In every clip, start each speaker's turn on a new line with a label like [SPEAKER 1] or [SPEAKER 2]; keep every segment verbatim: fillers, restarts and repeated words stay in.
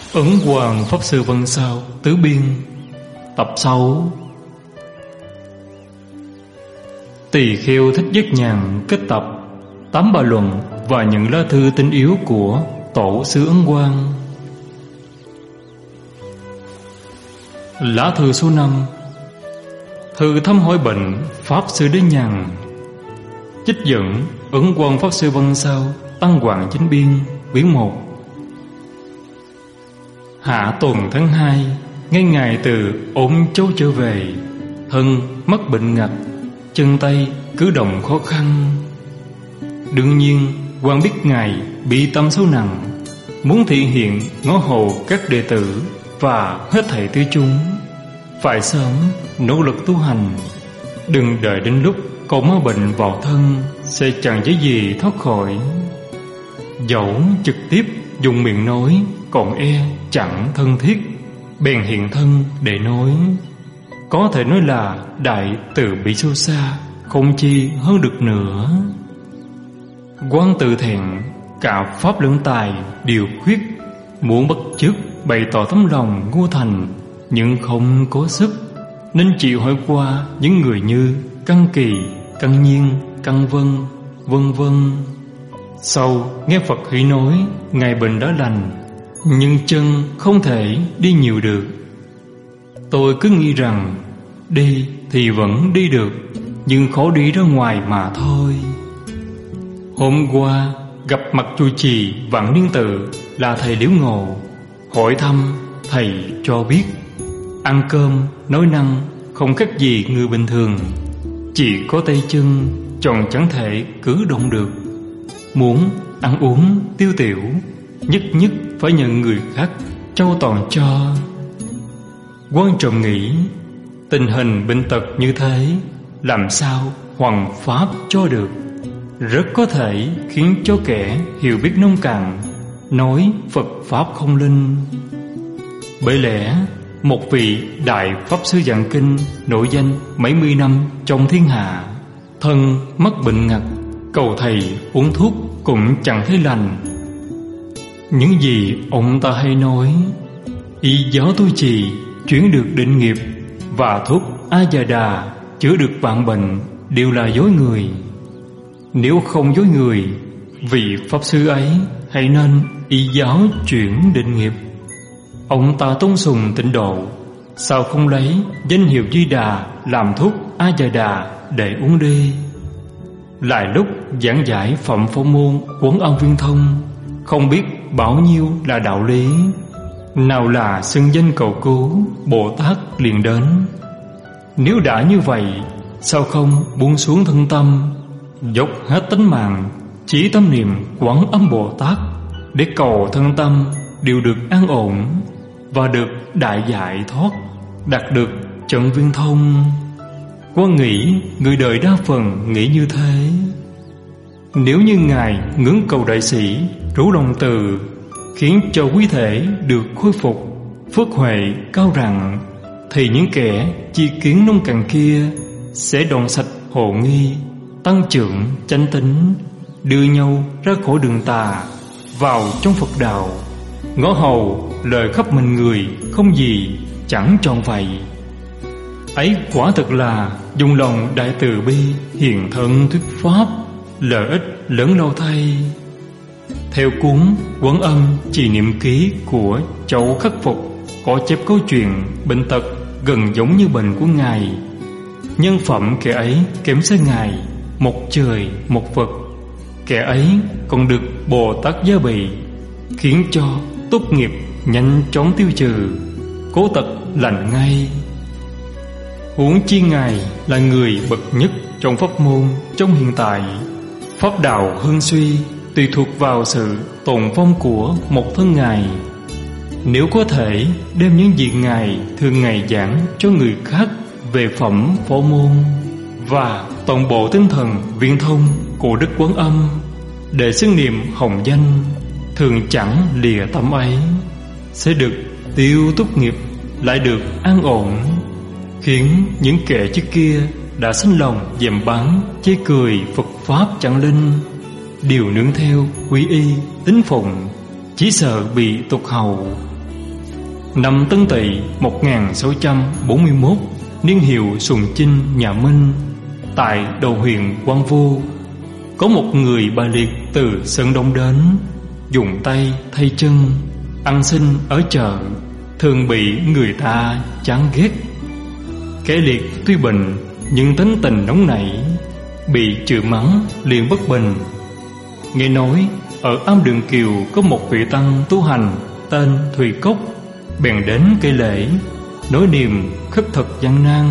[SPEAKER 1] Ấn Hoàng Pháp Sư Vân Sao Tứ Biên Tập sáu. Tỳ Kheo Thích Giác Nhàn kết tập tám bài luận và những lá thư tinh yếu của Tổ sư Ấn Quang. Lá thư số năm. Thư thăm hỏi bệnh Pháp Sư Đế Nhàn. Trích dẫn Ấn Quang Pháp Sư Vân Sao Tăng Hoàng Chính Biên quyển một. Hạ tuần tháng hai, ngay ngày từ ốm châu trở về, thân mắc bệnh ngặt, chân tay cử động khó khăn. Đương nhiên quan biết ngài bị tâm xấu nặng, muốn thị hiện ngó hầu các đệ tử và hết thảy tứ chúng phải sớm nỗ lực tu hành, đừng đợi đến lúc có má bệnh vào thân sẽ chẳng dễ gì thoát khỏi. Dẫu trực tiếp dùng miệng nói còn e chẳng thân thiết, bèn hiện thân để nói, có thể nói là đại từ bị sâu xa, không chi hơn được nữa. Quan tự thẹn, cả pháp lẫn tài đều khuyết, muốn bất chức bày tỏ tấm lòng ngu thành, nhưng không có sức, nên chịu hỏi qua những người như Căn Kỳ, Căn Nhiên, Căn Vân, vân vân. Sau nghe Phật hỷ nói ngài bệnh đã lành, nhưng chân không thể đi nhiều được. Tôi cứ nghĩ rằng đi thì vẫn đi được, nhưng khó đi ra ngoài mà thôi. Hôm qua gặp mặt trụ trì Vạn Niên Tự là thầy Liễu Ngộ, hỏi thăm thầy cho biết ăn cơm nói năng không khác gì người bình thường, chỉ có tay chân tròn chẳng thể cử động được. Muốn ăn uống tiêu tiểu, nhất nhất phải nhờ người khác trao toàn cho. Quan trọng nghĩ tình hình bệnh tật như thế, làm sao hoằng pháp cho được, rất có thể khiến cho kẻ hiểu biết nông cạn nói Phật pháp không linh. Bởi lẽ một vị đại pháp sư giảng kinh nổi danh mấy mươi năm trong thiên hạ, thân mắc bệnh ngặt, cầu thầy uống thuốc cũng chẳng thấy lành. Những gì ông ta hay nói, y giáo tu trì chuyển được định nghiệp và thuốc A Già Đà chữa được vạn bệnh đều là dối người. Nếu không dối người, vị pháp sư ấy hãy nên y giáo chuyển định nghiệp. Ông ta tôn sùng tịnh độ, sao không lấy danh hiệu Di Đà làm thuốc A Già Đà để uống đi? Lại lúc giảng giải phẩm phổ môn Quán Âm Viên Thông, không biết bao nhiêu là đạo lý, nào là xưng danh cầu cứu, Bồ Tát liền đến. Nếu đã như vậy, sao không buông xuống thân tâm, dốc hết tánh mạng chỉ tâm niệm Quán Âm Bồ Tát, để cầu thân tâm đều được an ổn và được đại giải thoát, đạt được trận viên thông. Quan nghĩ người đời đa phần nghĩ như thế. Nếu như ngài ngưỡng cầu đại sĩ rủ lòng từ, khiến cho quý thể được khôi phục, phước huệ cao rạng, thì những kẻ chi kiến nông cạn kia sẽ đoạn sạch hồ nghi, tăng trưởng chánh tín, đưa nhau ra khỏi đường tà, vào trong Phật đạo. Ngõ hầu lời khắp mình người không gì chẳng tròn vậy. Ấy quả thực là dùng lòng đại từ bi hiền thân thuyết pháp, lợi ích lớn lao thay. Theo cuốn Quán Âm Trì Niệm Ký của Châu Khắc Phục có chép câu chuyện bệnh tật gần giống như bệnh của ngài. Nhân phẩm kẻ ấy kém xa ngài một trời một vực. Kẻ ấy còn được Bồ Tát gia bị, khiến cho tốt nghiệp nhanh chóng tiêu trừ, cố tật lành ngay. Huống chi ngài là người bậc nhất trong pháp môn trong hiện tại. Pháp đạo hưng suy tùy thuộc vào sự tồn vong của một thân ngài. Nếu có thể đem những gì ngài thường ngày giảng cho người khác về phẩm phổ môn và toàn bộ tinh thần viên thông của Đức Quán Âm để xưng niệm hồng danh, thường chẳng lìa tâm ấy, sẽ được tiêu túc nghiệp, lại được an ổn, khiến những kẻ trước kia đã sanh lòng dèm báng chê cười Phật pháp chẳng linh, đều nương theo quy y tín phụng, chỉ sợ bị tục hầu, Năm Tân Tỵ một nghìn sáu trăm bốn mươi mốt, niên hiệu Sùng Chinh nhà Minh, tại đầu huyện Quang Vô, có một người bà liệt từ Sơn Đông đến, dùng tay thay chân, ăn xin ở chợ, thường bị người ta chán ghét. Kẻ liệt tuy bệnh nhưng tính tình nóng nảy, bị chửi mắng liền bất bình. Nghe nói ở Am Đường Kiều có một vị tăng tu hành tên Thùy Cốc, bèn đến cây lễ, nói niềm khất thực gian nan.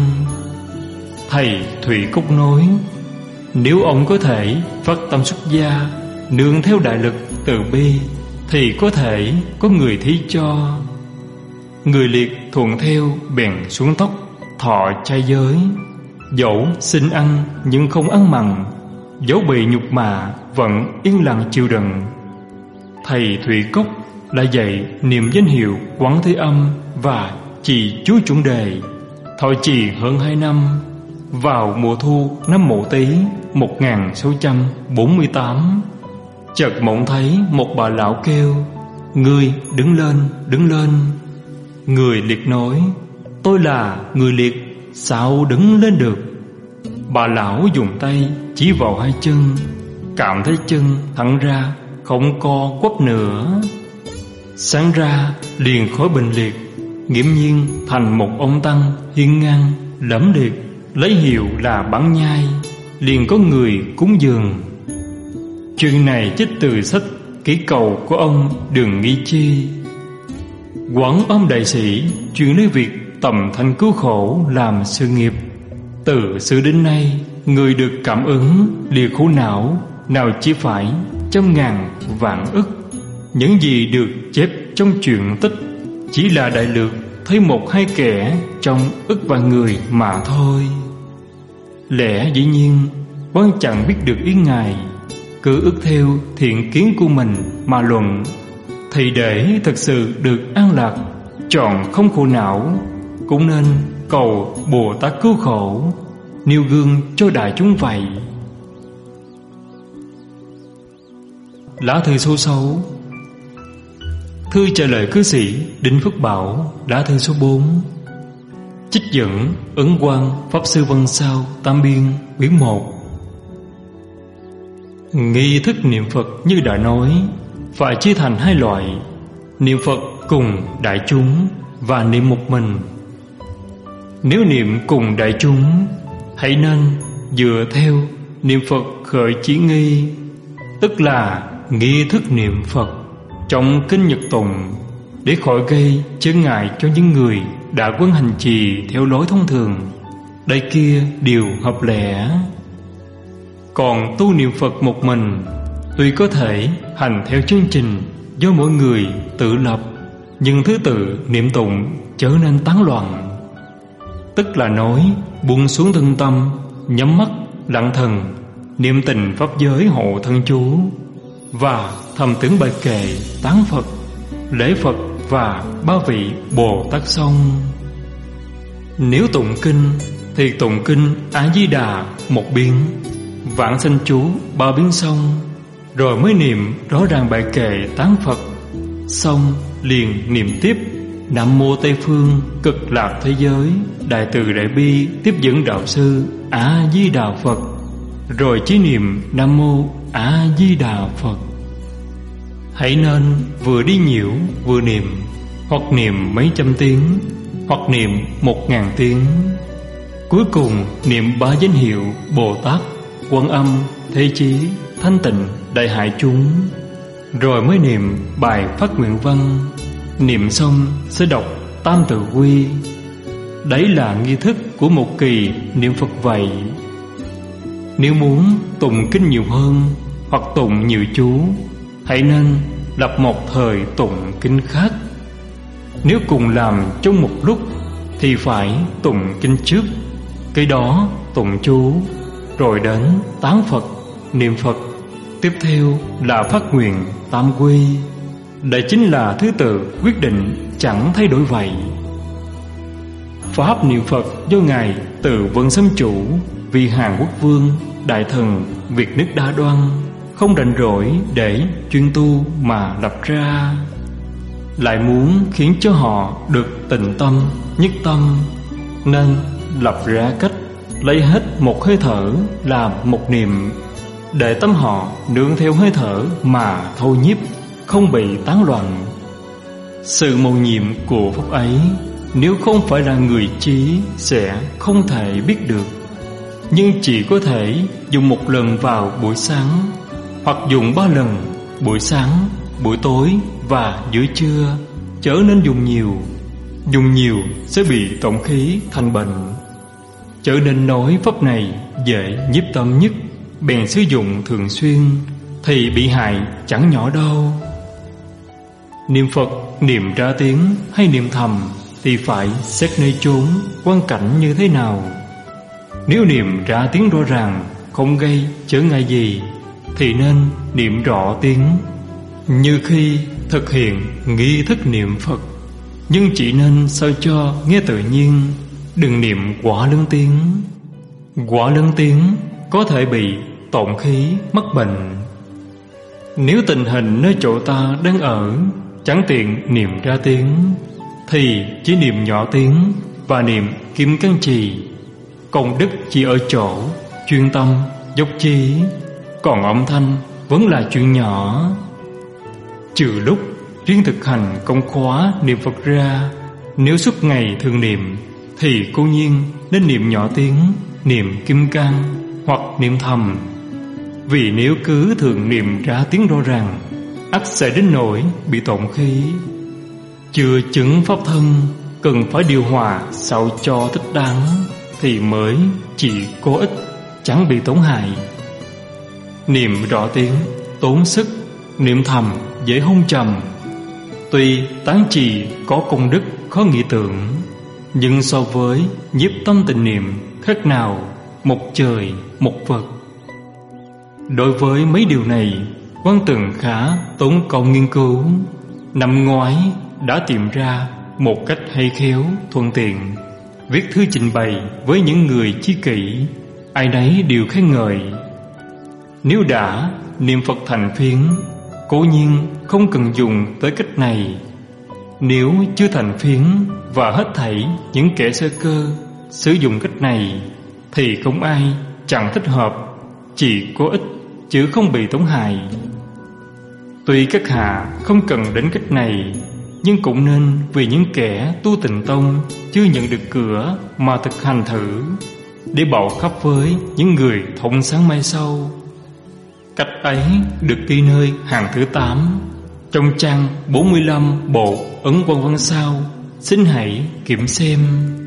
[SPEAKER 1] Thầy Thùy Cốc nói, nếu ông có thể phát tâm xuất gia, nương theo đại lực từ bi, thì có thể có người thí cho. Người liệt thuận theo, bèn xuống tóc, thọ chay giới. Dẫu xin ăn nhưng không ăn mặn, dẫu bị nhục mạ vẫn yên lặng chịu đựng. Thầy Thủy Cốc đã dạy niệm danh hiệu Quán Thế Âm và trì chú chuẩn đề, thọ trì hơn hai năm. Vào mùa thu năm Mậu Tý một nghìn sáu trăm bốn mươi tám, chợt mộng thấy một bà lão kêu, ngươi đứng lên, đứng lên. Người liệt nói, tôi là người liệt, sao đứng lên được? Bà lão dùng tay chỉ vào hai chân, cảm thấy chân thẳng ra, không co quắp nữa. Sáng ra liền khỏi bệnh liệt, nghiễm nhiên thành một ông tăng hiên ngang lẫm liệt, lấy hiệu là Bản Nhai, liền có người cúng dường. Chuyện này trích từ sách Kỷ Cầu của ông Đường Nghi Chi. Quán Âm đại sĩ chuyên lấy việc tầm thanh cứu khổ làm sự nghiệp. Từ xưa đến nay, người được cảm ứng lìa khổ não nào chỉ phải trăm ngàn vạn ức. Những gì được chép trong truyện tích chỉ là đại lược thấy một hai kẻ trong ức vạn người mà thôi. Lẽ dĩ nhiên quan chẳng biết được ý Ngài, cứ ước theo thiện kiến của mình mà luận, thì để thực sự được an lạc, chọn không khổ não, cũng nên cầu Bồ Tát cứu khổ, nêu gương cho đại chúng vậy. Lá thư số sáu. Thư trả lời cư sĩ Đinh Phước Bảo, lá thư số bốn. Trích dẫn Ấn Quang Pháp Sư Văn Sao Tam Biên quyển một. Nghi thức niệm Phật như đã nói phải chia thành hai loại: niệm Phật cùng đại chúng và niệm một mình. Nếu niệm cùng đại chúng, hãy nên dựa theo niệm Phật khởi chí nghi, tức là nghi thức niệm Phật trong kinh Nhật Tụng, để khỏi gây chướng ngại cho những người đã quân hành trì theo lối thông thường. Đây kia đều hợp lẽ. Còn tu niệm Phật một mình, tuy có thể hành theo chương trình do mỗi người tự lập, nhưng thứ tự niệm tụng trở nên tán loạn. Tức là nói buông xuống thân tâm, nhắm mắt lặng thần, niệm tình pháp giới hộ thân chú, và thầm tưởng bài kệ tán Phật, lễ Phật và ba vị Bồ Tát xong. Nếu tụng kinh thì tụng kinh A Di Đà một biến, vãng sanh chú ba biến xong, rồi mới niệm rõ ràng bài kệ tán Phật. Xong liền niệm tiếp Nam Mô Tây Phương Cực Lạc Thế Giới Đại Từ Đại Bi Tiếp Dẫn Đạo Sư A Di Đà Phật, rồi chỉ niệm Nam Mô A Di Đà Phật. Hãy nên vừa đi nhiễu vừa niệm, hoặc niệm mấy trăm tiếng, hoặc niệm một ngàn tiếng. Cuối cùng niệm ba danh hiệu Bồ Tát, Quan Âm, Thế Chí, Thanh Tịnh, Đại Hải chúng, rồi mới niệm bài phát nguyện văn. Niệm xong sẽ đọc Tam Tự Quy. Đấy là nghi thức của một kỳ niệm Phật vậy. Nếu muốn tụng kinh nhiều hơn hoặc tụng nhiều chú, hãy nên lập một thời tụng kinh khác. Nếu cùng làm trong một lúc thì phải tụng kinh trước, cái đó tụng chú, rồi đến tán Phật, niệm Phật, tiếp theo là phát nguyện tam quy. Đây chính là thứ tự quyết định chẳng thay đổi vậy. Pháp niệm Phật do Ngài Từ Vân Sâm Chủ, vì Hàn Quốc Vương, Đại Thần Việt nước Đa Đoan không rảnh rỗi để chuyên tu mà lập ra. lại muốn khiến cho họ được tịnh tâm, nhất tâm, nên lập ra cách lấy hết một hơi thở làm một niệm, để tâm họ nương theo hơi thở mà thôi nhiếp, không bị tán loạn. Sự mầu nhiệm của pháp ấy, nếu không phải là người trí sẽ không thể biết được, nhưng chỉ có thể dùng một lần vào buổi sáng, hoặc dùng ba lần, buổi sáng, buổi tối và giữa trưa, chớ nên dùng nhiều. Dùng nhiều sẽ bị tổn khí thành bệnh. Chớ nên nói pháp này dễ nhiếp tâm nhất, bèn sử dụng thường xuyên, thì bị hại chẳng nhỏ đâu. Niệm Phật, niệm ra tiếng hay niệm thầm thì phải xét nơi chốn, quan cảnh như thế nào. Nếu niệm ra tiếng rõ ràng, không gây trở ngại gì, thì nên niệm rõ tiếng, như khi thực hiện nghi thức niệm Phật. Nhưng chỉ nên sao cho nghe tự nhiên, đừng niệm quá lớn tiếng. Quá lớn tiếng có thể bị tổn khí, mắc bệnh. Nếu tình hình nơi chỗ ta đang ở chẳng tiện niệm ra tiếng, thì chỉ niệm nhỏ tiếng và niệm kim cang trì. Công đức chỉ ở chỗ chuyên tâm, dốc chí, còn âm thanh vẫn là chuyện nhỏ. Trừ lúc riêng thực hành công khóa niệm Phật ra, nếu suốt ngày thường niệm thì cố nhiên nên niệm nhỏ tiếng, niệm kim cang hoặc niệm thầm. Vì nếu cứ thường niệm ra tiếng rõ ràng, ắt sẽ đến nỗi bị tổn khí. Chưa chứng pháp thân, cần phải điều hòa sao cho thích đáng, thì mới chỉ có ích, chẳng bị tổn hại. Niệm rõ tiếng tốn sức, niệm thầm dễ hôn trầm. Tuy tán trì có công đức khó nghĩ tưởng, nhưng so với nhiếp tâm tịnh niệm khác nào một trời một vực. Đối với mấy điều này, Quan Tường khá tốn công nghiên cứu. Năm ngoái đã tìm ra một cách hay khéo, thuận tiện, viết thư trình bày với những người chi kỷ, ai nấy đều khen ngợi. Nếu đã niệm Phật thành phiến, cố nhiên không cần dùng tới cách này. Nếu chưa thành phiến và hết thảy những kẻ sơ cơ sử dụng cách này, thì không ai chẳng thích hợp, chỉ có ích chứ không bị tổn hại. Tuy các hạ không cần đến cách này, nhưng cũng nên vì những kẻ tu Tịnh Tông chưa nhận được cửa mà thực hành thử, để bảo khắp với những người thông sáng mai sau. Cách ấy được ghi nơi hàng thứ tám trong trang bốn mươi lăm bộ Ấn Quan Văn Sao, xin hãy kiểm xem.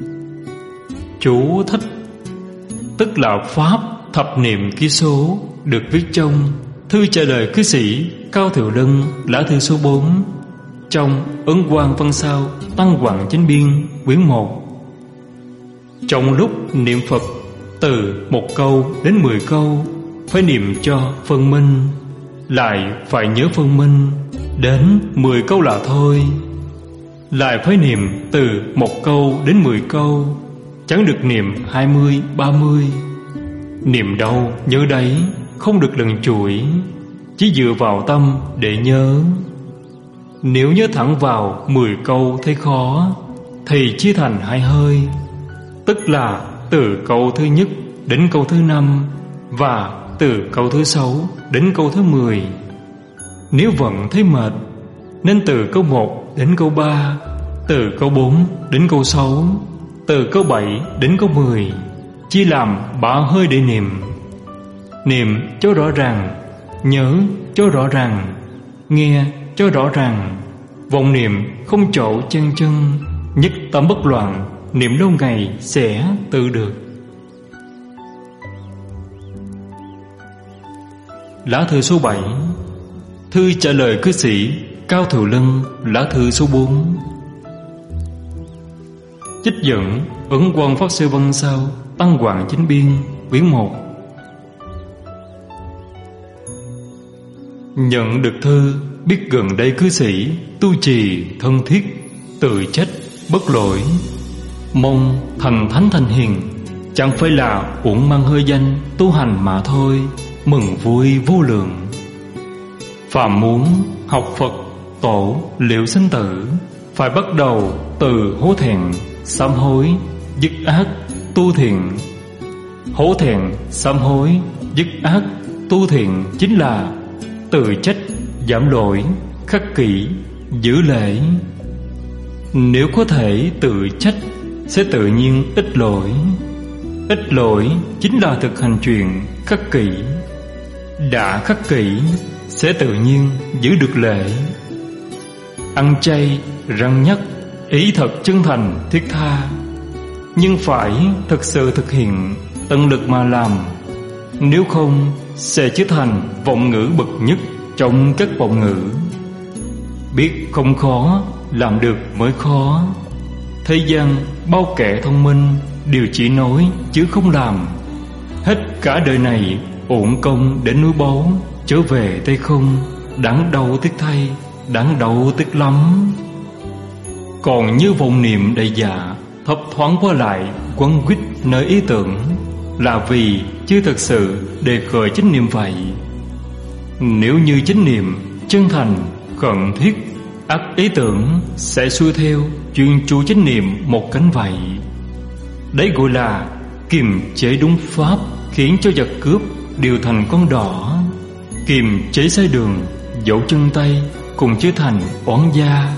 [SPEAKER 1] Chú thích: tức là pháp thập niệm ký số, được viết trong thư trả lời cư sĩ Cao Thiệu Lân, lá thư số bốn, trong Ấn Quan Văn Sao Tăng Hoàng Chánh Biên quyển một. Trong lúc niệm Phật, từ một câu đến mười câu phải niệm cho phân minh, lại phải nhớ phân minh đến mười câu là thôi. Lại phải niệm từ một câu đến mười câu, chẳng được niệm hai mươi, ba mươi. Niệm đâu nhớ đấy, không được lần chuỗi, chỉ dựa vào tâm để nhớ. Nếu nhớ thẳng vào mười câu thấy khó, thì chia thành hai hơi, tức là từ câu thứ nhất đến câu thứ năm, và từ câu thứ sáu đến câu thứ mười. Nếu vẫn thấy mệt, nên từ câu một đến câu ba, từ câu bốn đến câu sáu, từ câu bảy đến câu mười, chia làm ba hơi để niệm. Niệm cho rõ ràng, nhớ cho rõ ràng, nghe cho rõ ràng. Vọng niệm không chỗ chân chân, nhất tâm bất loạn, niệm lâu ngày sẽ tự được. Lá thư số bảy, thư trả lời cư sĩ Cao Thiệu Lân, lá thư số bốn. Trích dẫn Ấn Quan Pháp Sư Văn Sao Tăng Hoàng Chánh Biên quyển một. Nhận được thư, biết gần đây cư sĩ tu trì thân thiết, tự trách bất lỗi, mong thần thánh thành hiền, chẳng phải là uổng mang hơi danh tu hành mà thôi, mừng vui vô lượng. Phàm muốn học Phật tổ liệu sinh tử, phải bắt đầu từ hổ thẹn, sám hối, dứt ác, tu thiện. Hổ thẹn, sám hối, dứt ác, tu thiện chính là tự trách, giảm lỗi, khắc kỷ, giữ lễ. Nếu có thể tự trách, sẽ tự nhiên ít lỗi. Ít lỗi chính là thực hành chuyện khắc kỷ. Đã khắc kỷ, sẽ tự nhiên giữ được lễ. Ăn chay, răn nhắc, ý thật chân thành, thiết tha, nhưng phải thực sự thực hiện, tận lực mà làm. Nếu không, sẽ trở thành vọng ngữ bậc nhất trong các vọng ngữ. Biết không khó, làm được mới khó. Thế gian bao kẻ thông minh đều chỉ nói chứ không làm. Hết cả đời này uổng công đến núi báu, trở về tay không, đáng đau tiếc thay, đáng đau tiếc lắm. Còn như vọng niệm đầy dạ, thấp thoáng qua lại, quấn quýt nơi ý tưởng, là vì chưa thực sự đề khởi chánh niệm vậy. Nếu như chánh niệm chân thành, khẩn thiết, ắt ý tưởng sẽ xuôi theo chuyên chú chánh niệm một cánh vậy. Đấy gọi là kiềm chế đúng pháp, khiến cho giặc cướp đều thành con đỏ. Kiềm chế sai đường, dẫu chân tay cùng chế thành oán gia.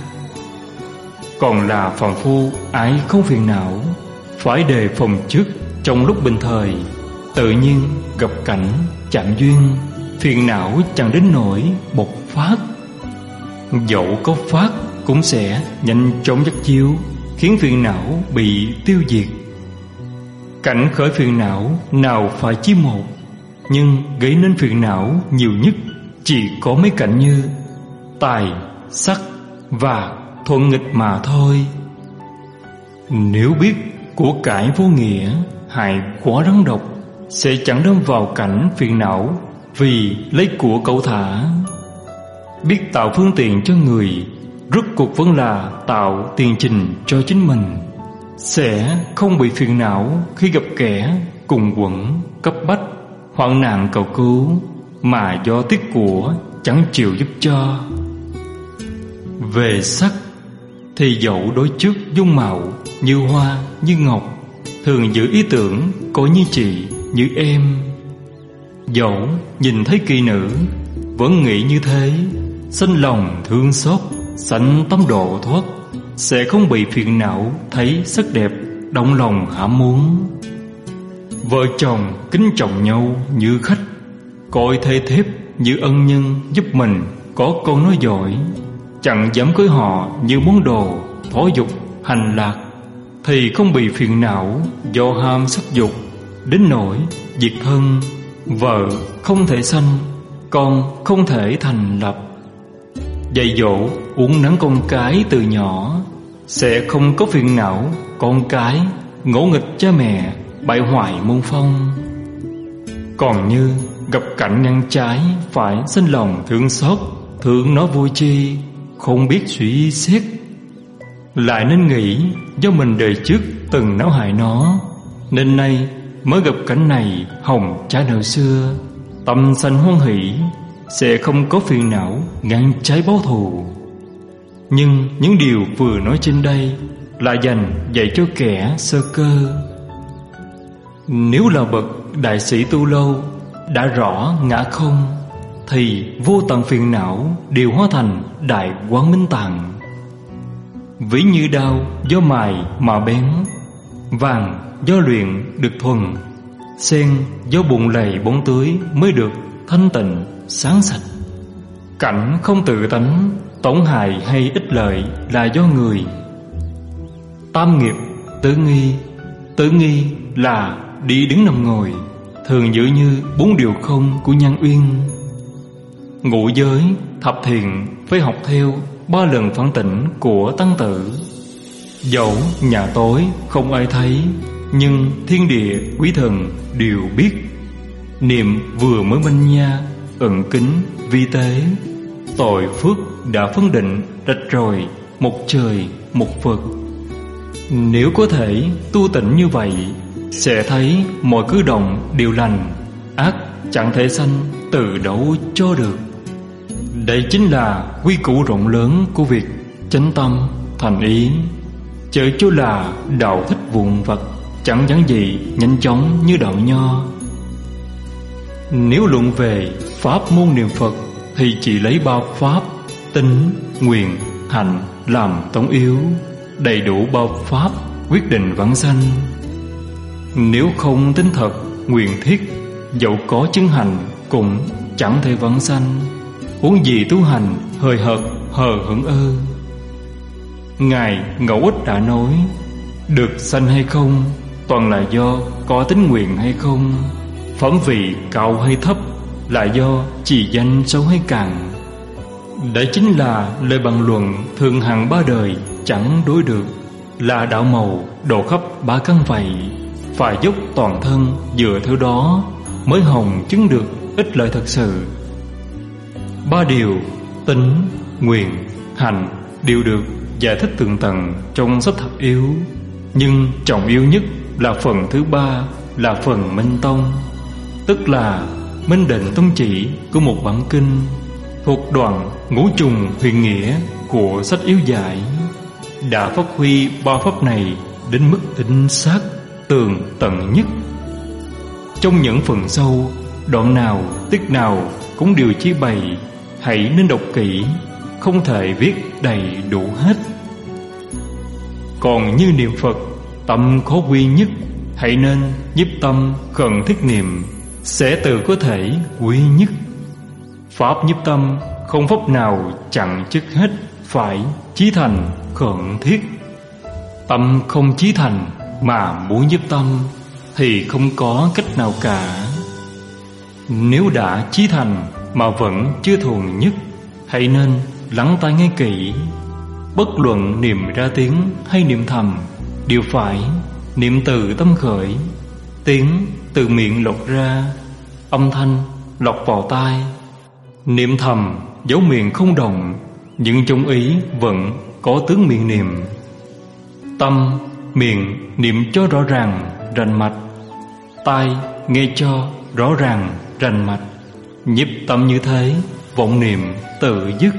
[SPEAKER 1] Còn là phàm phu ái không phiền não, phải đề phòng trước trong lúc bình thời. Tự nhiên gặp cảnh chạm duyên, phiền não chẳng đến nỗi bộc phát. Dẫu có phát cũng sẽ nhanh chóng dắt chiếu, khiến phiền não bị tiêu diệt. Cảnh khởi phiền não nào phải chỉ một, nhưng gây nên phiền não nhiều nhất chỉ có mấy cảnh như tài, sắc và thuận nghịch mà thôi. Nếu biết của cải vô nghĩa, hại quá rắn độc, sẽ chẳng đâm vào cảnh phiền não vì lấy của cẩu thả. Biết tạo phương tiện cho người, rốt cuộc vẫn là tạo tiền trình cho chính mình, sẽ không bị phiền não khi gặp kẻ cùng quẫn, cấp bách, hoạn nạn cầu cứu, mà do tiếc của chẳng chịu giúp cho. Về sắc thì dẫu đối trước dung mạo như hoa, như ngọc, thường giữ ý tưởng có như chị, như em. Dẫu nhìn thấy kỳ nữ, vẫn nghĩ như thế, sinh lòng thương xót, sanh tâm độ thoát, sẽ không bị phiền não thấy sắc đẹp động lòng hãm muốn. Vợ chồng kính trọng nhau như khách, coi thê thiếp như ân nhân giúp mình có con nói giỏi, chẳng dám cưới họ như món đồ thói dục hành lạc, thì không bị phiền não do ham sắc dục, đến nỗi diệt thân. Vợ không thể sanh, con không thể thành lập. Dạy dỗ uốn nắn con cái từ nhỏ, sẽ không có phiền não con cái ngỗ nghịch cha mẹ, bại hoại môn phong. Còn như gặp cảnh ngăn trái, phải sinh lòng thương xót, thương nó vui chi, không biết suy xét. Lại nên nghĩ do mình đời trước từng náo hại nó, nên nay mới gặp cảnh này hồng trả nợ xưa. Tâm sanh hoan hỷ, sẽ không có phiền não ngăn trái báo thù. Nhưng những điều vừa nói trên đây là dành dạy cho kẻ sơ cơ. Nếu là bậc đại sĩ tu lâu, đã rõ ngã không, thì vô tận phiền não đều hóa thành đại quán minh tạng. Ví như đao do mài mà bén, vàng do luyện được thuần, sen do bùn lầy bóng tưới mới được thanh tịnh sáng sạch. Cảnh không tự tánh, tổn hại hay ích lợi là do người. Tam nghiệp tứ nghi. Tứ nghi là đi đứng nằm ngồi, thường giữ như bốn điều không của nhân uyên. Ngũ giới thập thiện phải học theo ba lần phản tỉnh của tăng tử. Dẫu nhà tối không ai thấy, nhưng thiên địa quý thần đều biết. Niệm vừa mới minh nha, ẩn kính vi tế, tội phước đã phân định rạch ròi, một trời một vực. Nếu có thể tu tịnh như vậy, sẽ thấy mọi cử động đều lành, ác chẳng thể sanh từ đâu cho được. Đây chính là quy củ rộng lớn của việc chánh tâm thành ý. Chớ chỗ là đạo thích vụn vặt, chẳng dáng gì nhanh chóng như đạo nho. Nếu luận về pháp môn niệm Phật thì chỉ lấy ba pháp tín, nguyện, hành làm tổng yếu. Đầy đủ ba pháp quyết định vãng sanh. Nếu không tính thật, nguyện thiết, dẫu có chứng hành cũng chẳng thể vãng sanh. Huống gì tu hành hời hợt hờ hững ơ. Ngài Ngẫu Ích đã nói, được sanh hay không toàn là do có tính nguyện hay không. Phẩm vị cao hay thấp là do trì danh xấu hay càng. Đấy chính là lời bàn luận thường hàng ba đời chẳng đối được, là đạo màu độ khắp ba căn vậy. Phải dốc toàn thân dựa theo đó mới hồng chứng được ích lợi thật sự. Ba điều tín, nguyện, hành đều được giải thích tường tận trong sách thập yếu. Nhưng trọng yếu nhất là phần thứ ba, là phần Minh Tông, tức là Minh Định tông chỉ của một bản kinh, thuộc đoạn ngũ trùng huyền nghĩa của sách yếu giải. Đã phát huy ba pháp này đến mức chính xác tường tận nhất. Trong những phần sâu, đoạn nào tiết nào cũng đều chỉ bày, hãy nên đọc kỹ, không thể viết đầy đủ hết. Còn như niệm Phật, tâm khó quy nhất, hãy nên nhiếp tâm khẩn thiết niệm, sẽ tự có thể quy nhất. Pháp nhiếp tâm không pháp nào chặn chức hết, phải chí thành khẩn thiết. Tâm không chí thành mà muốn nhiếp tâm thì không có cách nào cả. Nếu đã chí thành mà vẫn chưa thuần nhất, hãy nên lắng tai nghe kỹ. Bất luận niệm ra tiếng hay niệm thầm, đều phải niệm từ tâm khởi. Tiếng từ miệng lọt ra, âm thanh lọt vào tai. Niệm thầm dấu miệng không động, nhưng trong ý vẫn có tướng miệng niệm. Tâm, miệng niệm cho rõ ràng, rành mạch. Tai nghe cho rõ ràng, rành mạch. Nhiếp tâm như thế, vọng niệm tự dứt.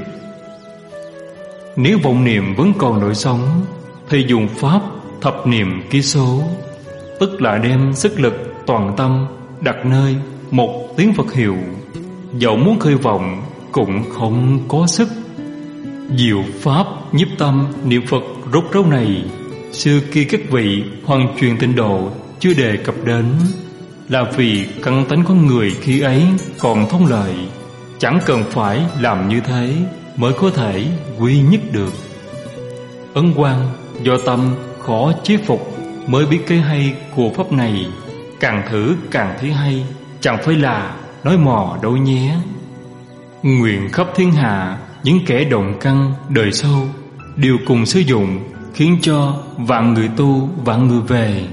[SPEAKER 1] Nếu vọng niệm vẫn còn nổi sống, thì dùng pháp thập niệm ký số, tức là đem sức lực toàn tâm đặt nơi một tiếng Phật hiệu. Dẫu muốn khơi vọng cũng không có sức. Diệu pháp nhiếp tâm niệm Phật rốt ráo này, xưa kia các vị hoàng truyền tịnh độ chưa đề cập đến, là vì căn tánh con người khi ấy còn thông lợi. Chẳng cần phải làm như thế mới có thể quy nhất được. Ấn Quang do tâm khó chế phục mới biết cái hay của pháp này. Càng thử càng thấy hay, chẳng phải là nói mò đâu nhé. Nguyện khắp thiên hạ những kẻ động căn đời sâu đều cùng sử dụng, khiến cho vạn người tu vạn người về.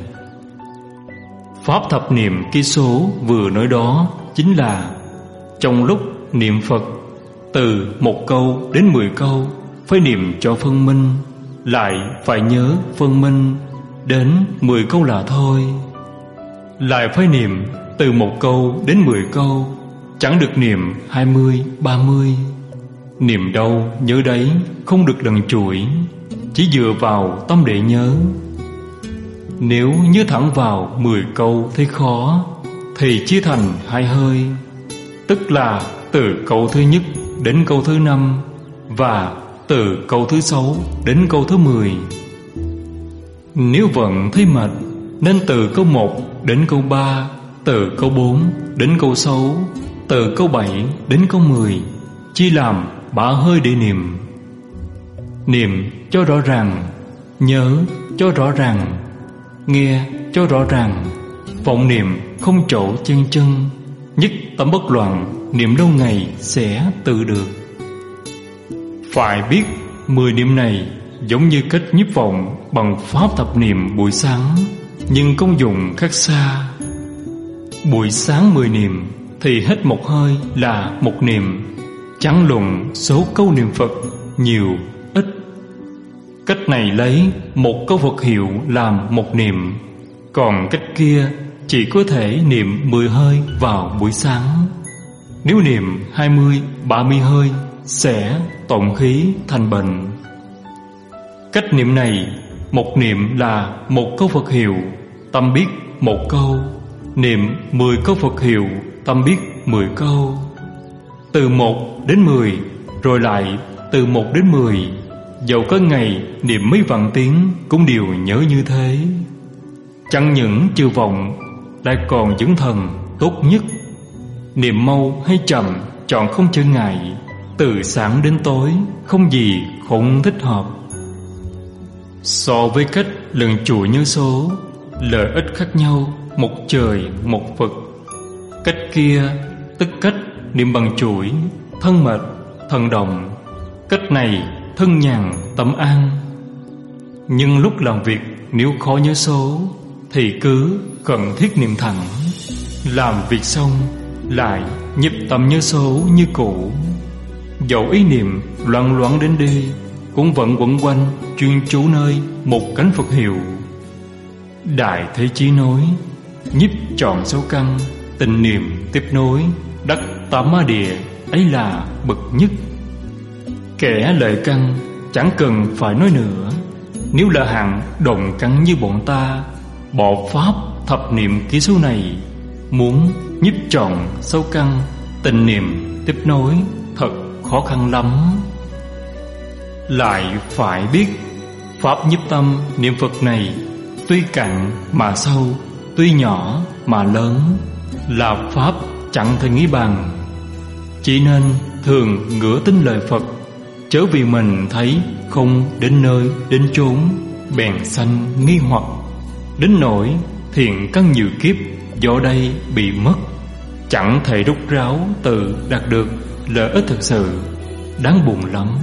[SPEAKER 1] Pháp thập niệm ký số vừa nói đó chính là trong lúc niệm Phật, từ một câu đến mười câu phải niệm cho phân minh, lại phải nhớ phân minh đến mười câu là thôi. Lại phải niệm từ một câu đến mười câu, chẳng được niệm hai mươi, ba mươi. Niệm đâu nhớ đấy, không được lần chuỗi, chỉ dựa vào tâm để nhớ. Nếu nhớ thẳng vào mười câu thấy khó, thì chia thành hai hơi, tức là từ câu thứ nhất đến câu thứ năm, và từ câu thứ sáu đến câu thứ mười. Nếu vẫn thấy mệt, nên từ câu một đến câu ba, từ câu bốn đến câu sáu, từ câu bảy đến câu mười, chia làm ba hơi để niệm. Niệm cho rõ ràng, nhớ cho rõ ràng, nghe cho rõ ràng. Vọng niệm không chỗ chen chân, nhất tâm bất loạn, niệm lâu ngày sẽ tự được. Phải biết mười niệm này giống như cách nhiếp vọng bằng pháp thập niệm buổi sáng, nhưng công dụng khác xa. Buổi sáng mười niệm thì hết một hơi là một niệm, chẳng luận số câu niệm Phật nhiều ít. Cách này lấy một câu Phật hiệu làm một niệm, còn cách kia chỉ có thể niệm mười hơi vào buổi sáng. Nếu niệm hai mươi, ba mươi hơi sẽ tổn khí thành bệnh. Cách niệm này, một niệm là một câu Phật hiệu, tâm biết một câu. Niệm mười câu Phật hiệu, tâm biết mười câu. Từ một đến mười, rồi lại từ một đến mười. Dẫu có ngày niệm mấy vạn tiếng cũng đều nhớ như thế. Chẳng những chưa vọng, lại còn chứng thần tốt nhất. Niệm mau hay chậm chọn không chướng ngại, từ sáng đến tối không gì không thích hợp. So với cách lần chuỗi nhớ số, lợi ích khác nhau một trời một vực. Cách kia tức cách niệm bằng chuỗi, thân mệt thần động. Cách này thân nhàn tâm an. Nhưng lúc làm việc nếu khó nhớ số thì cứ cần thiết niệm thẳng. Làm việc xong lại nhịp tâm nhớ số như cũ. Dẫu ý niệm loạn loạn đến đi, cũng vẫn quẩn quanh chuyên chú nơi một cánh Phật hiệu. Đại Thế Chí nói, nhiếp chọn sáu căn, tình niệm tiếp nối, đắc tám ma địa, ấy là bậc nhất. Kẻ lợi căn chẳng cần phải nói nữa. Nếu là hạng đồng căn như bọn ta, bỏ pháp thập niệm kỹ số này, muốn nhiếp chọn sáu căn, tình niệm tiếp nối, thật khó khăn lắm. Lại phải biết, pháp nhiếp tâm niệm Phật này tuy cạn mà sâu, tuy nhỏ mà lớn, là pháp chẳng thể nghĩ bằng. Chỉ nên thường ngửa tin lời Phật, chớ vì mình thấy không đến nơi đến chốn, bèn sanh nghi hoặc, đến nỗi thiện căn nhiều kiếp do đây bị mất, chẳng thể rút ráo tự đạt được lợi ích thực sự, đáng buồn lắm.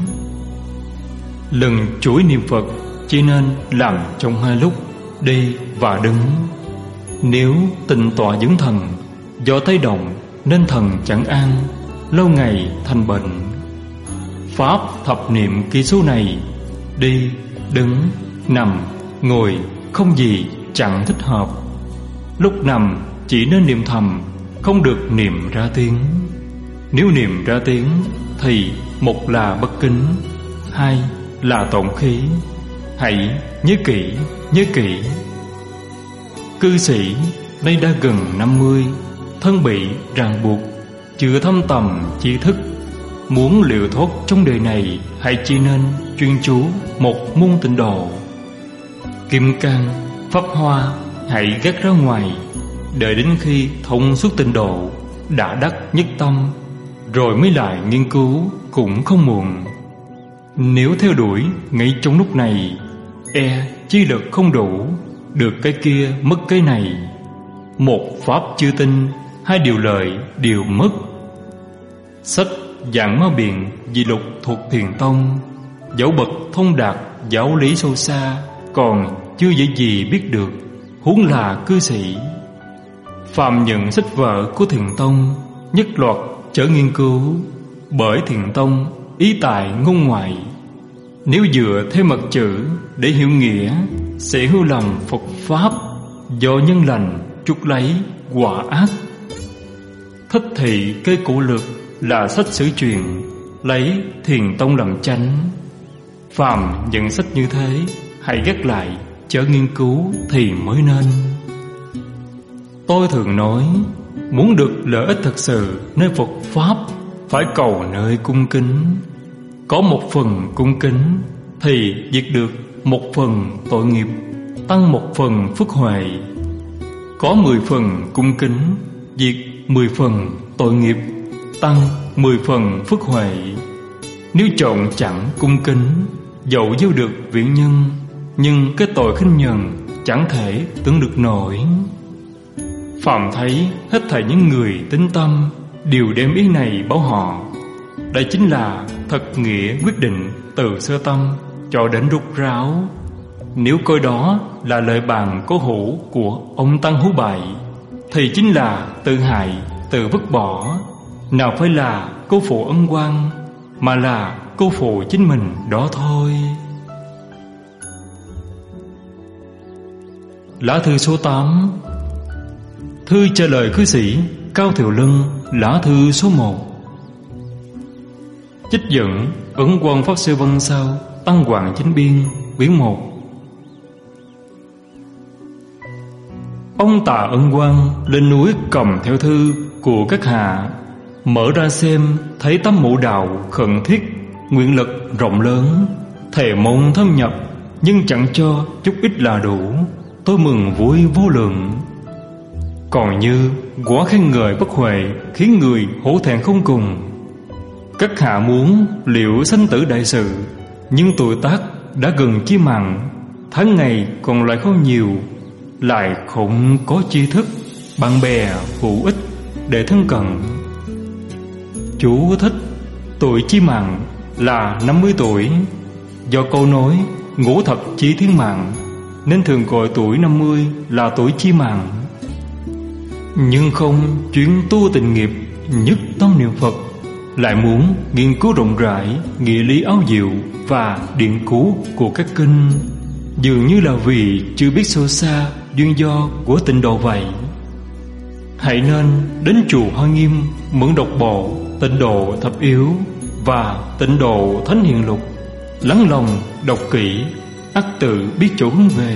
[SPEAKER 1] Lần chuỗi niệm Phật chỉ nên làm trong hai lúc, đi và đứng. Nếu tịnh tọa dưỡng thần, do thay động nên thần chẳng an, lâu ngày thành bệnh. Pháp thập niệm kỹ số này, đi, đứng, nằm, ngồi không gì chẳng thích hợp. Lúc nằm chỉ nên niệm thầm, không được niệm ra tiếng. Nếu niệm ra tiếng thì một là bất kính, hai là tổn khí. Hãy nhớ kỹ, nhớ kỹ. Cư sĩ nay đã gần năm mươi, thân bị ràng buộc, chưa thâm tầm tri thức. Muốn liệu thoát trong đời này, hãy chỉ nên chuyên chú một môn tịnh độ. Kim cang, pháp hoa hãy gác ra ngoài, đợi đến khi thông suốt tịnh độ, đã đắc nhất tâm, rồi mới lại nghiên cứu cũng không muộn. Nếu theo đuổi ngay trong lúc này, e chi lực không đủ, được cái kia mất cái này. Một pháp chưa tinh, hai điều lợi đều mất. Sách Giảng Ma Biện Dị Lục thuộc Thiền Tông, dẫu bậc thông đạt giáo lý sâu xa, còn chưa dễ gì biết được, huống là cư sĩ. Phàm nhận sách vở của Thiền Tông, nhất loạt chớ nghiên cứu, bởi Thiền Tông ý tại ngôn ngoại. Nếu dựa theo mật chữ để hiểu nghĩa, sẽ hư lầm Phật Pháp, do nhân lành trút lấy quả ác. Thích Thị Cây Cổ Lược là sách sử truyền, lấy Thiền Tông làm chánh. Phàm nhận sách như thế, hãy gác lại chớ nghiên cứu thì mới nên. Tôi thường nói, muốn được lợi ích thật sự nơi Phật Pháp, phải cầu nơi cung kính. Có một phần cung kính thì diệt được một phần tội nghiệp, tăng một phần phước huệ. Có mười phần cung kính, diệt mười phần tội nghiệp, tăng mười phần phước huệ. Nếu chọn chẳng cung kính, dẫu gieo được viễn nhân, nhưng cái tội khinh nhờn chẳng thể tưởng được nổi. Phàm thấy hết thảy những người tín tâm đều đem ý này bảo họ. Đây chính là thật nghĩa quyết định từ sơ tâm cho đến rút ráo. Nếu coi đó là lời bàn cố hữu của ông tăng hú bại, thì chính là tự hại, tự vứt bỏ. Nào phải là cô phụ ân oán, mà là cô phụ chính mình đó thôi. Lá thư số tám. Thư trả lời cư sĩ Cao Thiệu Lân. Lá thư số một. Trích dẫn Ấn Quang Pháp Sư Văn Sao, Tăng Hoàng Chính Biên, quyển một. Ông Tạ Ân Quang lên núi cầm theo thư của các hạ, mở ra xem thấy tấm mộ đạo khẩn thiết, nguyện lực rộng lớn, thề mong thâm nhập, nhưng chẳng cho chút ít là đủ. Tôi mừng vui vô lượng. Còn như quả khen ngợi bất huệ, khiến người hổ thẹn không cùng. Các hạ muốn liệu sanh tử đại sự, nhưng tuổi tác đã gần chí mạng, tháng ngày còn lại không nhiều, lại không có tri thức, bạn bè hữu ích để thân cận. Chú thích: tuổi chí mạng là năm mươi tuổi. Do câu nói ngũ thập chí thiên mạng nên thường gọi tuổi năm mươi là tuổi chí mạng. Nhưng không chuyên tu tình nghiệp, nhất tâm niệm Phật, lại muốn nghiên cứu rộng rãi nghĩa lý áo diệu và điển cú của các kinh, dường như là vì chưa biết sâu xa duyên do của tịnh độ vậy. Hãy nên đến chùa Hoa Nghiêm mượn đọc bộ Tịnh Độ Thập Yếu và Tịnh Độ Thánh Hiền Lục, lắng lòng đọc kỹ, ắt tự biết chỗ hướng về.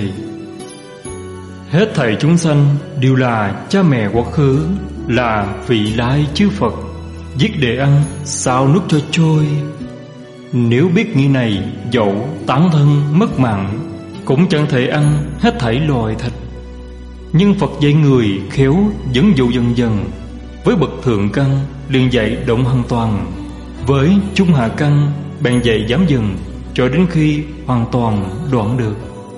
[SPEAKER 1] Hết thảy chúng sanh đều là cha mẹ quá khứ, là vị lai chư Phật, giết để ăn, sao nuốt cho trôi. Nếu biết nghĩ này, dẫu tán thân mất mạng, cũng chẳng thể ăn hết thảy loài thịt. Nhưng Phật dạy người khéo dẫn dụ dần dần, với bậc thượng căn liền dạy động hoàn toàn, với trung hạ căn bèn dạy giảm dần, cho đến khi hoàn toàn đoạn được.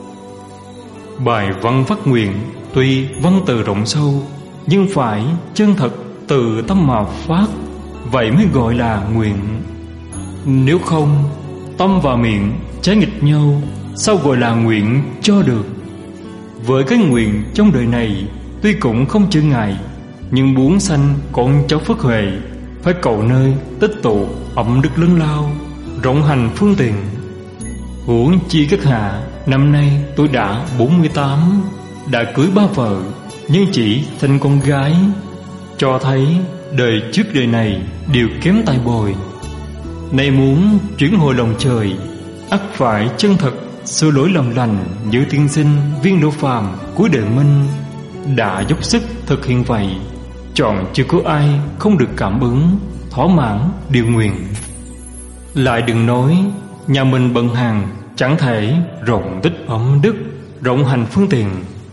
[SPEAKER 1] Bài văn phát nguyện tuy văn từ rộng sâu, nhưng phải chân thật từ tâm mà phát, vậy mới gọi là nguyện. Nếu không, tâm và miệng trái nghịch nhau, sao gọi là nguyện cho được? Với cái nguyện trong đời này tuy cũng không chữ ngại, nhưng muốn sanh con cháu phước huệ, phải cầu nơi tích tụ ẩm đức lớn lao, rộng hành phương tiện. Huống chi các hạ, năm nay tôi đã bốn mươi tám, đã cưới ba vợ, nhưng chỉ sinh con gái, cho thấy đời trước đời này đều kém tài bồi. Nay muốn chuyển hồi lòng trời, ắt phải chân thật sửa lỗi lầm lành như tiên sinh Viên Đỗ Phàm cuối đời Minh đã dốc sức thực hiện vậy, chọn chưa có ai không được cảm ứng thỏa mãn điều nguyện. Lại đừng nói nhà mình bận hàng, chẳng thể rộng tích ẩm đức, rộng hành phương tiện.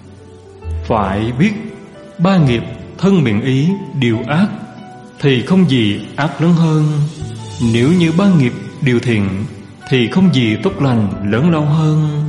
[SPEAKER 1] Phải biết ba nghiệp thân miệng ý đều ác, thì không gì ác lớn hơn. Nếu như ba nghiệp đều thiện, thì không gì tốt lành lớn lao hơn.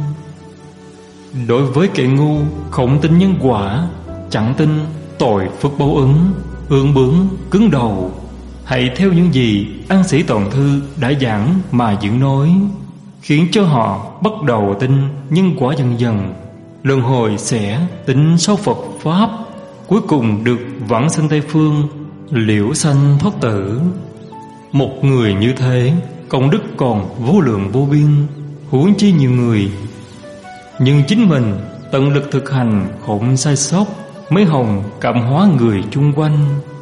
[SPEAKER 1] Đối với kẻ ngu không tin nhân quả, chẳng tin tội phước báo ứng, ương bướng cứng đầu, hãy theo những gì An Sĩ Toàn Thư đã giảng mà diễn nói, khiến cho họ bắt đầu tin nhân quả dần dần, luân hồi sẽ tính sau Phật Pháp, cuối cùng được vãng sanh Tây Phương, liễu sanh thoát tử. Một người như thế công đức còn vô lượng vô biên, huống chi nhiều người. Nhưng chính mình tận lực thực hành không sai sót, mới hồng cảm hóa người chung quanh.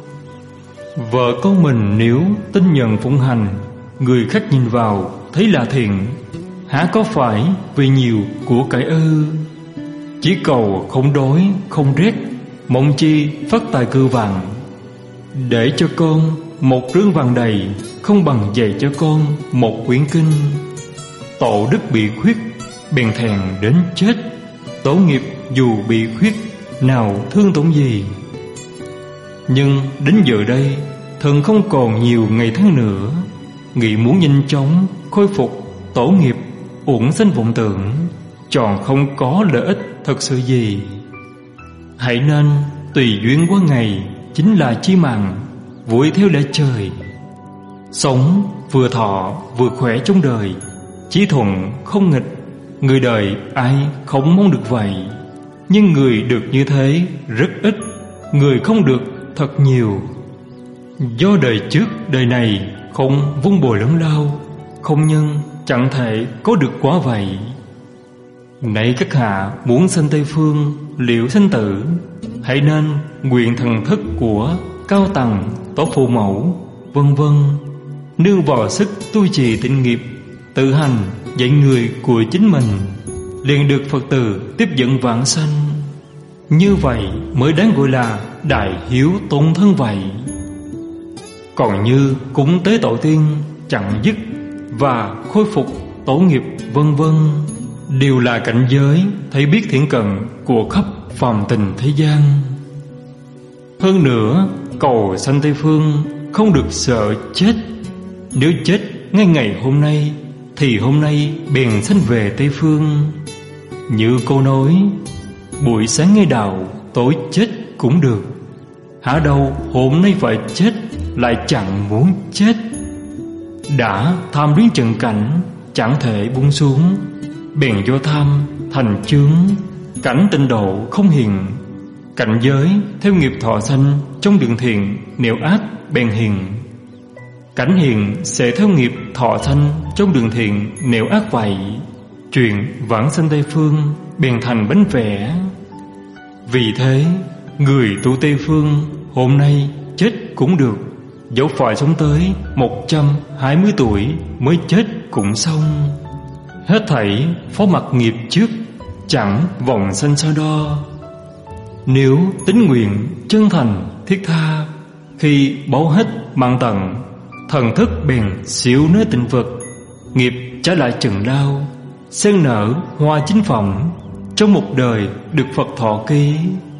[SPEAKER 1] Vợ con mình nếu tin nhận phụng hành, người khác nhìn vào thấy là thiện, há có phải vì nhiều của cải ư? Chỉ cầu không đói không rét, mong chi phát tài cư vàng. Để cho con một rương vàng đầy, không bằng dạy cho con một quyển kinh. Tổ đức bị khuyết, bèn thèn đến chết. Tổ nghiệp dù bị khuyết, nào thương tổn gì. Nhưng đến giờ đây, thần không còn nhiều ngày tháng nữa, nghĩ muốn nhanh chóng khôi phục tổ nghiệp, uổng sinh vọng tưởng, tròn không có lợi ích thật sự gì. Hãy nên tùy duyên qua ngày, chính là chí mạng, vui theo lẽ trời. Sống vừa thọ vừa khỏe trong đời, chí thuận không nghịch. Người đời ai không mong được vậy, nhưng người được như thế rất ít, người không được thật nhiều. Do đời trước đời này không vun bồi lớn lao, không nhân chẳng thể có được quá vậy. Này các hạ muốn sanh Tây Phương, liễu sanh tử, hãy nên nguyện thần thức của Cao Tầng, Tổ Phụ Mẫu, vân vân. nương vào sức tu trì tịnh nghiệp, tự hành dạy người của chính mình, liền được Phật tử tiếp dẫn vãng sanh. Như vậy mới đáng gọi là đại hiếu tôn thân vậy. Còn như cúng tế tổ tiên chặn dứt và khôi phục tổ nghiệp vân vân, đều là cảnh giới thấy biết thiện cận của khắp phàm tình thế gian. Hơn nữa, cầu sanh Tây Phương không được sợ chết. Nếu chết ngay ngày hôm nay thì hôm nay bèn sanh về Tây Phương. Như câu nói, buổi sáng nghe đạo, tối chết cũng được. Hả đâu hôm nay phải chết, lại chẳng muốn chết. Đã tham luyến trần cảnh, chẳng thể buông xuống, bèn do tham thành chướng, cảnh tịnh độ không hiền. Cảnh giới theo nghiệp thọ sanh trong đường thiện, nếu ác bèn hiền. Cảnh hiền sẽ theo nghiệp thọ sanh trong đường thiện, nếu ác vậy. Chuyện vãng sanh Tây Phương bèn thành bánh vẽ. Vì thế, người tu Tây Phương hôm nay chết cũng được, dẫu phải sống tới một trăm hai mươi tuổi mới chết cũng xong. Hết thảy phó mặc nghiệp trước, chẳng vòng sanh so đo. Nếu tín nguyện chân thành thiết tha, khi báo hết mạng tận, thần thức bèn xỉu nơi tịnh vực, nghiệp trả lại chừng lao, sen nở hoa chính phẩm, trong một đời được Phật thọ ký.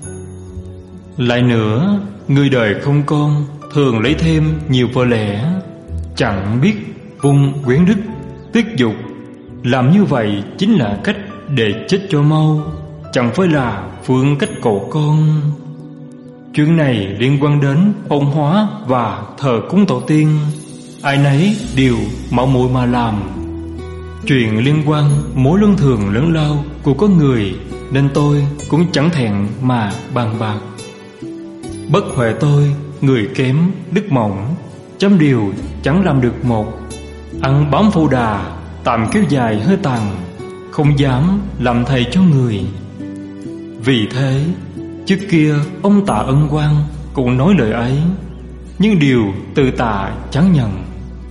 [SPEAKER 1] Lại nữa, người đời không con thường lấy thêm nhiều vợ lẽ, chẳng biết vung quyến đức tiết dục. Làm như vậy chính là cách để chết cho mau, chẳng phải là phương cách cầu con. Chuyện này liên quan đến phong hóa và thờ cúng tổ tiên, ai nấy đều mạo muội mà làm. Chuyện liên quan mối luân thường lớn lao của con người, nên tôi cũng chẳng thẹn mà bàn bạc. Bất huệ tôi, người kém đức mỏng, trăm điều chẳng làm được một. Ăn bám phô đà, tạm kéo dài hơi tàn, không dám làm thầy cho người. Vì thế, trước kia ông Tạ Ân Quang cũng nói lời ấy, nhưng điều từ Tạ chẳng nhận.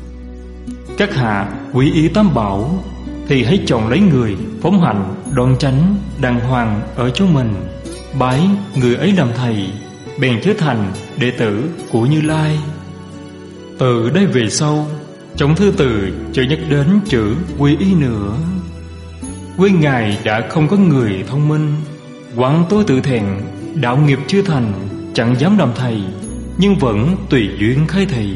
[SPEAKER 1] Các hạ quý ý tam bảo, thì hãy chọn lấy người phóng hạnh đoan chánh đàng hoàng ở chỗ mình, bái người ấy làm thầy, bèn trở thành đệ tử của Như Lai. Từ đây về sau, trong thư từ chưa nhắc đến chữ quy y nữa. Quy ngài đã không có người thông minh, quán tối tự thẹn, đạo nghiệp chưa thành, chẳng dám làm thầy, nhưng vẫn tùy duyên khai thị.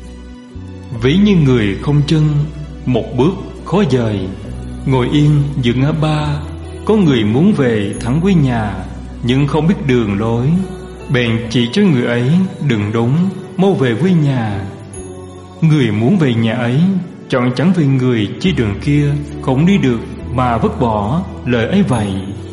[SPEAKER 1] Ví như người không chân, một bước khó dời, ngồi yên giữa ngã ba. Có người muốn về thẳng quê nhà, nhưng không biết đường lối, bèn chỉ cho người ấy đừng đúng, mau về quê nhà. Người muốn về nhà ấy, chọn chẳng vì người chi đường kia không đi được mà vứt bỏ lời ấy vậy.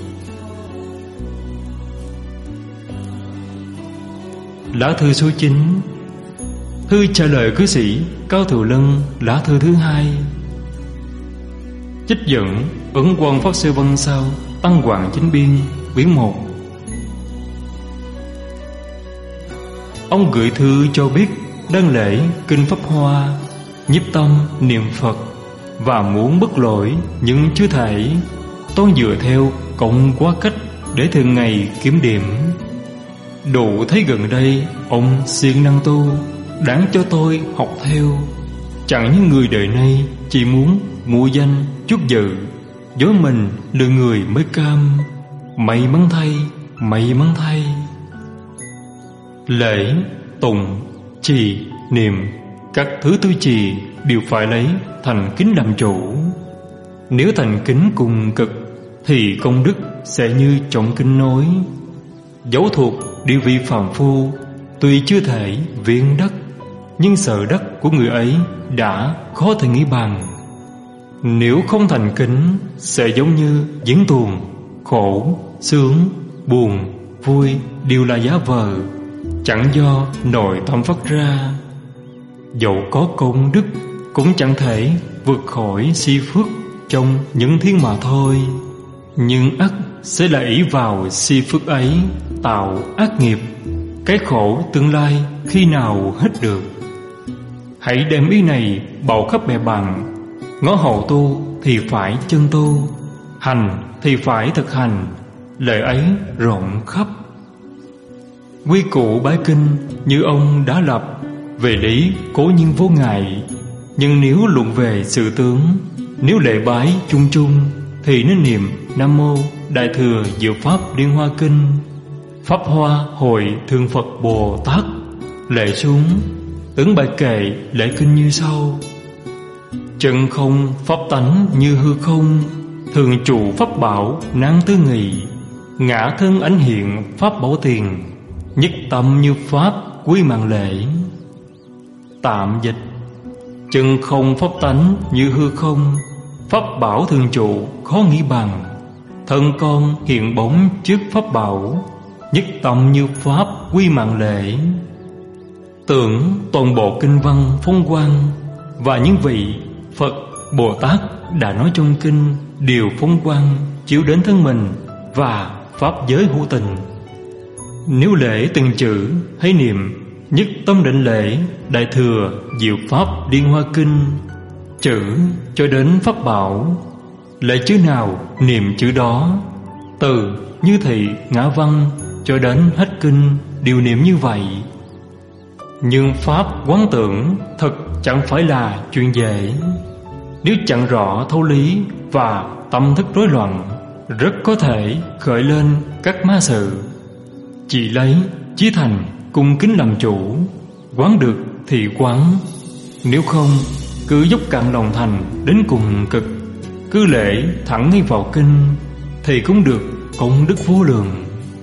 [SPEAKER 1] Lá thư số chín. Thư trả lời cư sĩ Cao Thù Lân, lá thư thứ hai. Trích dẫn Ấn Quang Pháp Sư Văn Sao, Tăng Hoàng Chính Biên, quyển một. Ông gửi thư cho biết đang lễ kinh Pháp Hoa, nhiếp tâm niệm Phật và muốn bất lỗi nhưng chưa thể. Tôi dựa theo cộng quá cách để thường ngày kiểm điểm. Đủ thấy gần đây ông siêng năng tu, đáng cho tôi học theo. Chẳng như người đời nay chỉ muốn mua danh chút dự, dối mình lừa người mới cam. May mắn thay, may mắn thay. Lễ, tụng, trì, niệm, các thứ tư trì đều phải lấy thành kính làm chủ. Nếu thành kính cùng cực thì công đức sẽ như trọng kinh nói. Dấu thuộc địa vị phàm phu, tuy chưa thể viên đất, nhưng sợ đất của người ấy đã khó thể nghĩ bằng. Nếu không thành kính, sẽ giống như diễn tuồng, khổ, sướng, buồn, vui đều là giả vờ, chẳng do nội tâm phát ra. Dẫu có công đức, cũng chẳng thể vượt khỏi si phước trong những thiên mà thôi. Nhưng ắt sẽ là ỷ vào si phước ấy tạo ác nghiệp, cái khổ tương lai khi nào hết được. Hãy đem ý này bầu khắp bè bạn. Ngó hậu tu thì phải chân tu, hành thì phải thực hành, lời ấy rộng khắp. Quy củ bái kinh như ông đã lập, về lý cố nhiên vô ngại. Nhưng nếu luận về sự tướng, nếu lễ bái chung chung, thì nên niệm Nam Mô Đại Thừa Diệu Pháp Liên Hoa Kinh, Pháp Hoa Hội Thượng Phật Bồ Tát. Lễ xuống ứng bài kệ lễ kinh như sau: chân không pháp tánh như hư không, thường trụ pháp bảo năng tư nghị, ngã thân ánh hiện pháp bảo tiền, nhất tâm như pháp quý mạng lễ. Tạm dịch: chân không pháp tánh như hư không, pháp bảo thường trụ khó nghĩ bằng, thân con hiện bóng trước pháp bảo, nhất tâm như pháp quy mạng lễ. Tưởng toàn bộ kinh văn phong quang và những vị Phật Bồ Tát đã nói trong kinh đều phong quang chiếu đến thân mình và pháp giới hữu tình. Nếu lễ từng chữ hãy niệm nhất tâm định lễ Đại Thừa Diệu Pháp Liên Hoa Kinh, chữ cho đến pháp bảo. Lễ chữ nào niệm chữ đó, từ như thị ngã văn cho đến hết kinh đều niệm như vậy. Nhưng pháp quán tưởng thật chẳng phải là chuyện dễ. Nếu chẳng rõ thấu lý và tâm thức rối loạn, rất có thể khởi lên các ma sự. Chỉ lấy chí thành cung kính làm chủ, quán được thì quán, nếu không cứ dốc cạn lòng thành đến cùng cực, cứ lễ thẳng ngay vào kinh thì cũng được công đức vô lượng.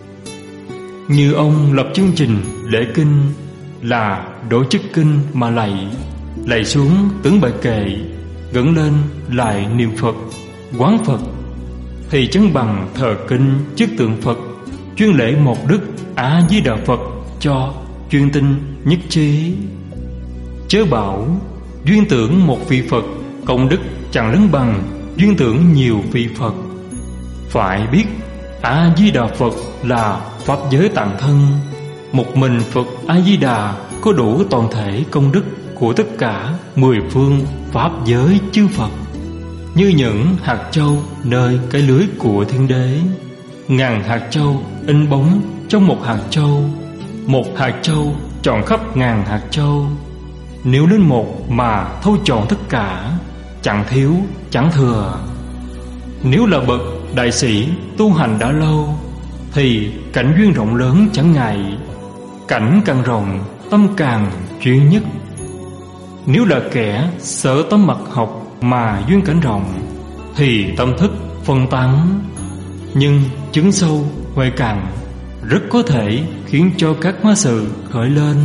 [SPEAKER 1] Như ông lập chương trình lễ kinh là đổ chức kinh mà lạy, lạy xuống tưởng bài kệ, ngẩng lên lại niệm Phật, quán Phật, thì chẳng bằng thờ kinh trước tượng Phật, chuyên lễ một đức A Di Đà Phật cho chuyên tinh nhất trí. Chớ bảo duyên tưởng một vị Phật công đức chẳng lớn bằng duyên tưởng nhiều vị Phật. Phải biết A Di Đà Phật là pháp giới tạng thân, một mình Phật A Di Đà có đủ toàn thể công đức của tất cả mười phương pháp giới chư Phật, như những hạt châu nơi cái lưới của thiên đế. Ngàn hạt châu in bóng trong một hạt châu, một hạt châu trọn khắp ngàn hạt châu. Nếu lên một mà thâu trọn tất cả, chẳng thiếu chẳng thừa. Nếu là bậc đại sĩ tu hành đã lâu, thì cảnh duyên rộng lớn chẳng ngại. Cảnh càng rộng, tâm càng chuyên nhất. Nếu là kẻ sở tâm mật học mà duyên cảnh rộng, thì tâm thức phân tán. Nhưng chứng sâu huệ cạn rất có thể khiến cho các ma sự khởi lên.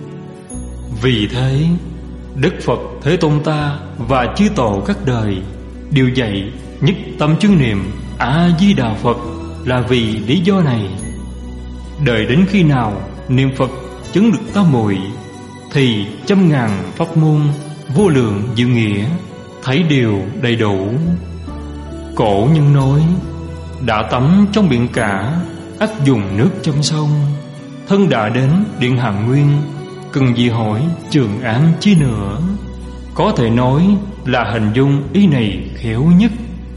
[SPEAKER 1] Vì thế Đức Phật Thế Tôn ta và chư tổ các đời đều dạy nhất tâm chuyên niệm A Di Đà Phật là vì lý do này. Đợi đến khi nào niệm Phật chứng được tam muội, thì trăm ngàn pháp môn vô lượng diệu nghĩa thấy đều đầy đủ. Cổ nhân nói: đã tắm trong biển cả, ắt dùng nước trong sông. Thân đã đến điện Hàm Nguyên, cần gì hỏi Trường An chi nữa. Có thể nói là hình dung ý này khéo nhất.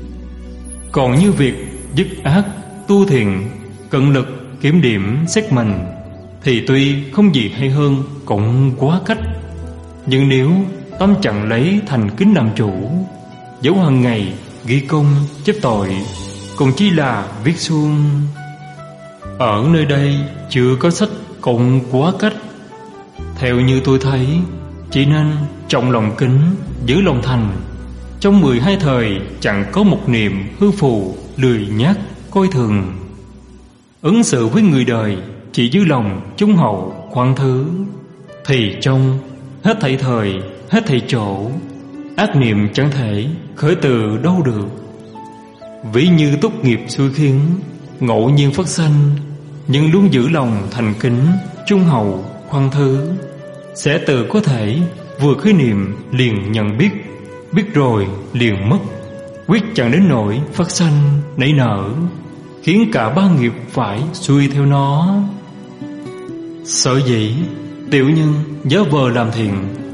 [SPEAKER 1] Còn như việc dứt ác tu thiện, cận lực kiểm điểm xét mình, thì tuy không gì hay hơn cũng quá cách. Nhưng nếu tâm chẳng lấy thành kính làm chủ, dẫu hàng ngày ghi công chép tội, còn chi là viết xuông. Ở nơi đây chưa có sách cũng quá cách. Theo như tôi thấy, chỉ nên trọng lòng kính, giữ lòng thành. Trong mười hai thời chẳng có một niệm hư phù, lười nhác, coi thường. Ứng xử với người đời chỉ giữ lòng trung hậu, khoan thứ, thì trong hết thảy thời, hết thảy chỗ, ác niệm chẳng thể khởi từ đâu được. Ví như tốt nghiệp xui khiến, ngẫu nhiên phát sanh, nhưng luôn giữ lòng thành kính, trung hậu, khoan thứ, sẽ tự có thể vừa khởi niệm liền nhận biết, biết rồi liền mất, quyết chẳng đến nỗi phát sanh nảy nở, khiến cả ba nghiệp phải xuôi theo nó. Sở dĩ tiểu nhân giả vờ làm thiện,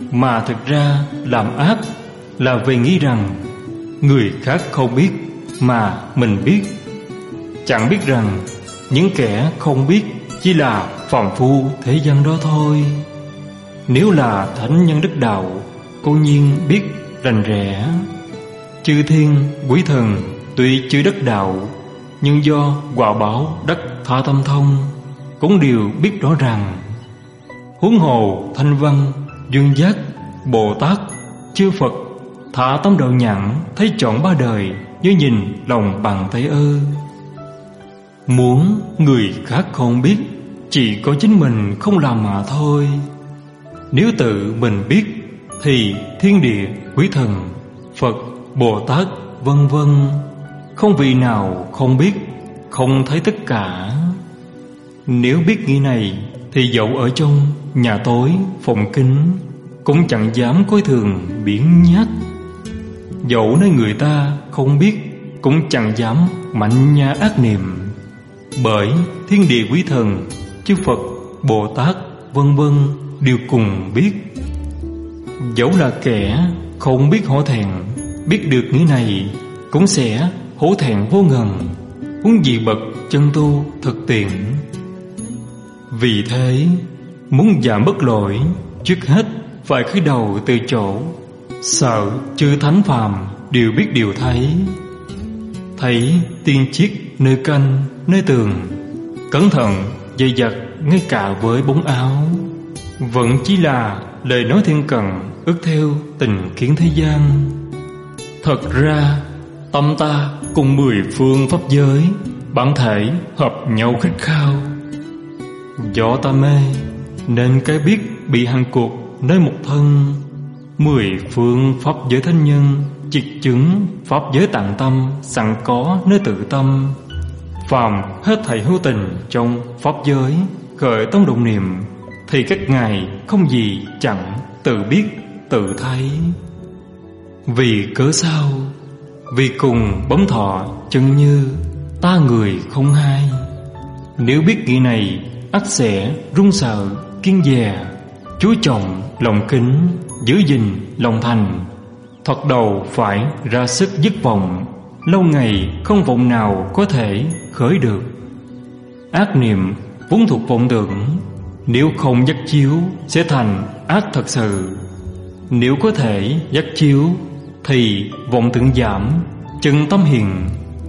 [SPEAKER 1] mà thực ra làm ác là vì nghĩ rằng người khác không biết mà mình biết. Chẳng biết rằng những kẻ không biết chỉ là phàm phu thế gian đó thôi. Nếu là thánh nhân đức đạo, cố nhiên biết rành rẽ. Chư thiên quý thần tuy chưa đắc đạo, nhưng do quả báo đắc tha tâm thông, cũng đều biết rõ ràng. Huống hồ Thanh Văn, Dương Giác, Bồ Tát, chư Phật, thả tâm đạo nhãn thấy trọn ba đời như nhìn lòng bàn tay ơ. Muốn người khác không biết, chỉ có chính mình không làm mà thôi. Nếu tự mình biết thì thiên địa quý thần, Phật, Bồ Tát vân vân không vị nào không biết, không thấy tất cả. Nếu biết nghĩ này thì dẫu ở trong nhà tối phòng kính cũng chẳng dám coi thường biếng nhác. Dẫu nơi người ta không biết cũng chẳng dám mạnh nha ác niệm. Bởi thiên địa quý thần, chư Phật, Bồ Tát vân vân đều cùng biết. Dẫu là kẻ không biết hổ thẹn, biết được nghĩa này cũng sẽ hổ thẹn vô ngần, huống gì bậc chân tu thực tiện. Vì thế muốn giảm bất lỗi, trước hết phải khởi đầu từ chỗ sợ chư thánh phàm đều biết điều thấy. Thấy tiên chiết nơi canh nơi tường, cẩn thận dày dặt ngay cả với bóng áo, vẫn chỉ là lời nói thiên cận, ước theo tình kiến thế gian. Thật ra tâm ta cùng mười phương pháp giới bản thể hợp nhau khát khao. Do ta mê nên cái biết bị hàng cuộc nơi một thân. Mười phương pháp giới thánh nhân triệt chứng pháp giới tạng tâm sẵn có nơi tự tâm. Phàm hết thảy hữu tình trong pháp giới khởi tâm động niệm thì các ngài không gì chẳng tự biết tự thấy. Vì cớ sao? Vì cùng bấm thọ chân như ta người không hai. Nếu biết nghĩa này ắt sẽ run sợ kiên dè, chú trọng lòng kính, giữ gìn lòng thành. Thoạt đầu phải ra sức dứt vọng, lâu ngày không vọng nào có thể khởi được. Ác niệm vốn thuộc vọng tưởng, nếu không dắt chiếu sẽ thành ác thật sự. Nếu có thể dắt chiếu thì vọng tưởng giảm, chân tâm hiền.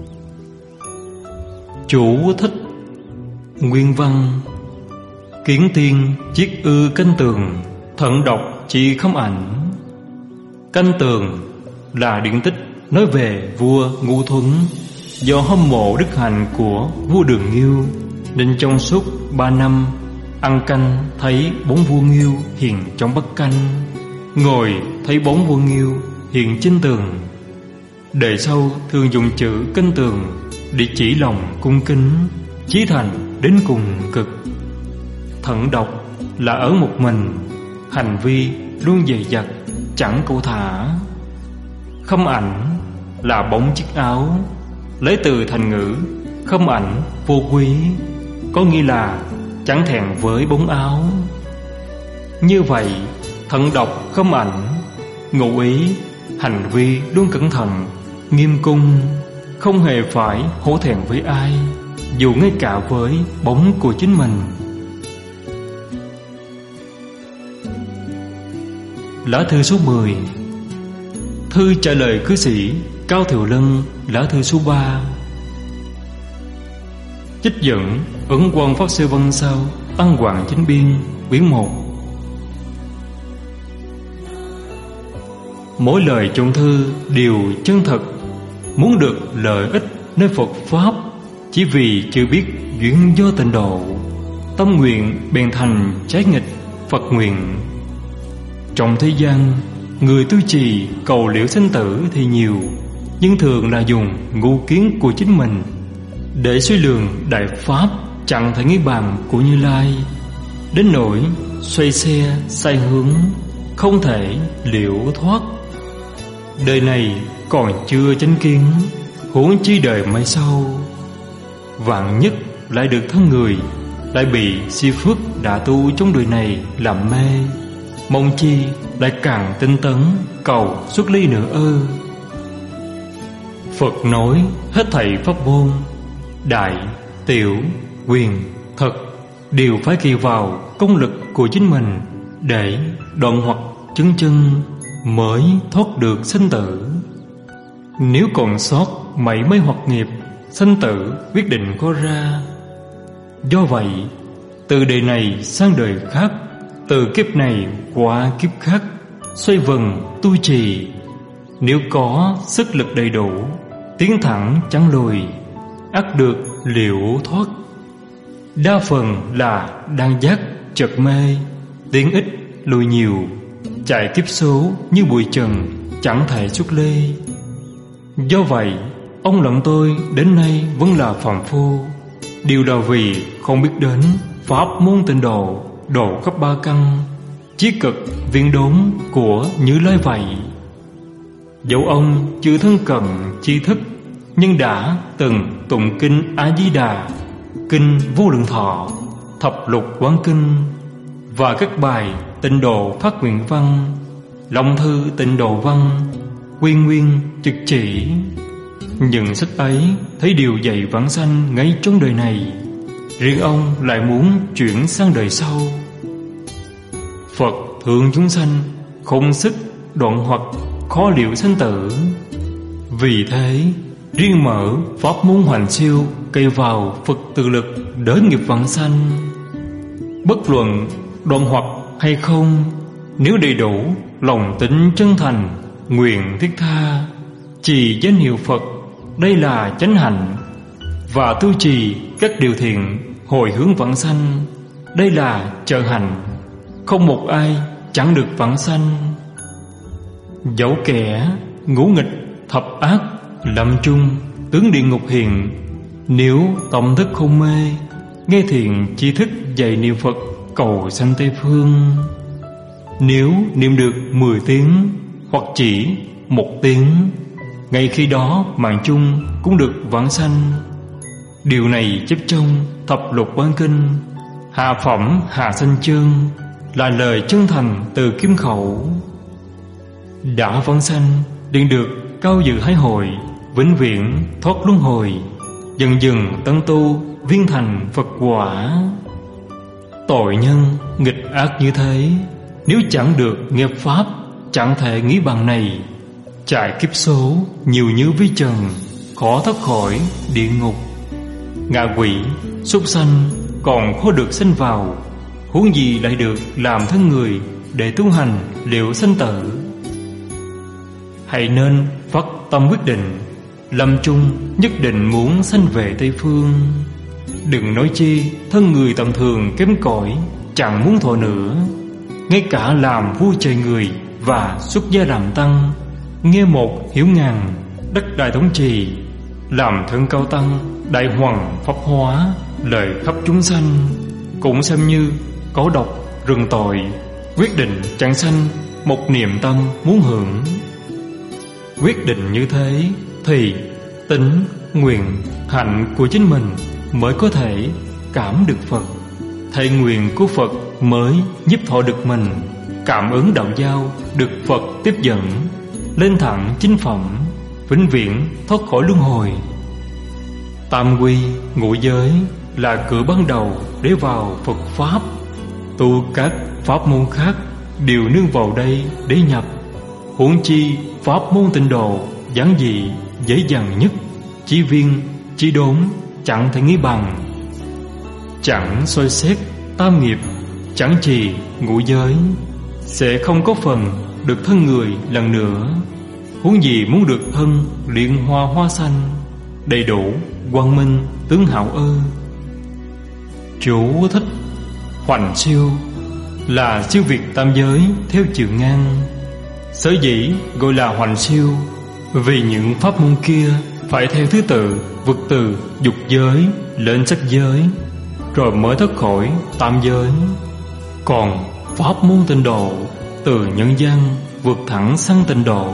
[SPEAKER 1] Chú thích nguyên văn: kiến tiên chiết ư canh tường, thận độc chỉ không ảnh. Canh tường là điển tích nói về vua Ngũ Thuấn. Do hâm mộ đức hạnh của vua Đường Nghiêu nên trong suốt ba năm ăn canh thấy bóng vua Nghiêu hiện trong bát canh, ngồi thấy bóng vua Nghiêu hiện trên tường. Đời sau thường dùng chữ canh tường để chỉ lòng cung kính, chí thành đến cùng cực. Thận độc là ở một mình, hành vi luôn dày dặt chẳng cầu thả. Khâm ảnh là bóng chiếc áo, lấy từ thành ngữ khâm ảnh vô quý, có nghĩa là chẳng thèn với bóng áo. Như vậy thận độc khâm ảnh ngụ ý hành vi luôn cẩn thận nghiêm cung, không hề phải hổ thẹn với ai, dù ngay cả với bóng của chính mình. Lá thư số mười. Thư trả lời cư sĩ Cao Thiệu Lân. Lá thư số ba. Trích dẫn Ấn Quang Pháp Sư Văn Sao Tăng Hoàng Chính Biên quyển một. Mỗi lời trong thư đều chân thật, muốn được lợi ích nơi Phật Pháp, chỉ vì chưa biết duyên do tịnh độ, tâm nguyện bèn thành trái nghịch Phật nguyện. Trong thế gian, người tu trì cầu liễu sinh tử thì nhiều, nhưng thường là dùng ngu kiến của chính mình để suy lường đại pháp chẳng thể nghĩ bàn của Như Lai, đến nỗi xoay xe sai hướng, không thể liễu thoát. Đời này còn chưa chánh kiến, huống chi đời mai sau. Vạn nhất lại được thân người, lại bị si phước đã tu trong đời này làm mê, mong chi lại càng tinh tấn cầu xuất ly nữa ư? Phật nói hết thảy pháp môn, đại, tiểu, quyền, thật đều phải kỳ vào công lực của chính mình để đoạn hoặc chứng chân mới thoát được sanh tử. Nếu còn sót mảy may hoặc nghiệp, sanh tử quyết định có ra. Do vậy, từ đời này sang đời khác, từ kiếp này qua kiếp khác, xoay vần tu trì, nếu có sức lực đầy đủ, tiến thẳng chẳng lùi, ắt được liễu thoát. Đa phần là đang giác chợt mê, tiến ít lùi nhiều, chạy kiếp số như bụi trần, chẳng thể xuất lê. Do vậy, ông lẫn tôi đến nay vẫn là phàm phu. Điều là vì không biết đến pháp môn tịnh độ, độ khắp ba căn, chí cực viên đốn của Như Lai vậy. Dẫu ông chưa thân cận tri thức, nhưng đã từng tụng kinh A Di Đà, kinh Vô Lượng Thọ, thập lục quán kinh và các bài tịnh độ phát nguyện văn, long thư tịnh độ văn, quy nguyên trực chỉ. Những sách ấy thấy điều dạy vãng sanh ngay trong đời này, riêng ông lại muốn chuyển sang đời sau. Phật thương chúng sanh, không sức đoạn hoặc khó liệu sanh tử. Vì thế riêng mở pháp môn hoành siêu, cây vào Phật tự lực đỡ nghiệp vãng sanh. Bất luận đoạn hoặc hay không, nếu đầy đủ lòng tính chân thành, nguyện thiết tha, trì danh hiệu Phật, đây là chánh hạnh, và tu trì các điều thiện hồi hướng vãng sanh, đây là trợ hạnh. Không một ai chẳng được vãng sanh. Dẫu kẻ ngũ nghịch thập ác, lâm chung tướng địa ngục hiện, nếu tâm thức không mê, nghe thiện tri thức dạy niệm Phật cầu sanh Tây Phương. Nếu niệm được mười tiếng hoặc chỉ một tiếng, ngay khi đó mạng chung cũng được vãng sanh. Điều này chép trong thập lục quán kinh Hạ phẩm Hạ Sanh chương, là lời chân thành từ kim khẩu. Đã vãng sanh liền được cao dự hái hội, vĩnh viễn thoát luân hồi, dần dần tấn tu viên thành Phật quả. Tội nhân nghịch ác như thế, nếu chẳng được nghe pháp, chẳng thể nghĩ bằng này, chạy kiếp số nhiều như vi trần, khó thoát khỏi địa ngục. Ngạ quỷ súc sanh còn khó được sanh vào, huống gì lại được làm thân người để tu hành liệu sanh tử. Hãy nên phát tâm quyết định, lâm chung nhất định muốn sanh về Tây Phương. Đừng nói chi thân người tầm thường kém cỏi, chẳng muốn thọ nữa, ngay cả làm vua trời người và xuất gia làm tăng, nghe một hiểu ngàn, đất đại thống trì, làm thân cao tăng, đại hoàng pháp hóa, lợi khắp chúng sanh, cũng xem như có độc rừng tội. Quyết định chẳng sanh một niềm tâm muốn hưởng. Quyết định như thế thì tính, nguyện, hạnh của chính mình mới có thể cảm được Phật. Thệ nguyện của Phật mới giúp thọ được mình, cảm ứng đạo giao được Phật tiếp dẫn, lên thẳng chính phẩm, vĩnh viễn thoát khỏi luân hồi. Tam quy ngũ giới là cửa ban đầu để vào Phật pháp. Tu các pháp môn khác đều nương vào đây để nhập, huống chi pháp môn tịnh độ giản dị dễ dàng nhất, chỉ viên chỉ đốn chẳng thể nghĩ bằng. Chẳng soi xét tam nghiệp, chẳng trì ngũ giới, sẽ không có phần được thân người lần nữa, huống gì muốn được thân liên hoa hoa xanh, đầy đủ quang minh tướng hảo ư. Chú thích: hoành siêu là siêu việt tam giới theo chiều ngang. Sở dĩ gọi là hoành siêu vì những pháp môn kia phải theo thứ tự vượt từ dục giới lên sắc giới, rồi mới thoát khỏi tam giới. Còn pháp môn tịnh độ từ nhân gian vượt thẳng sang tịnh độ.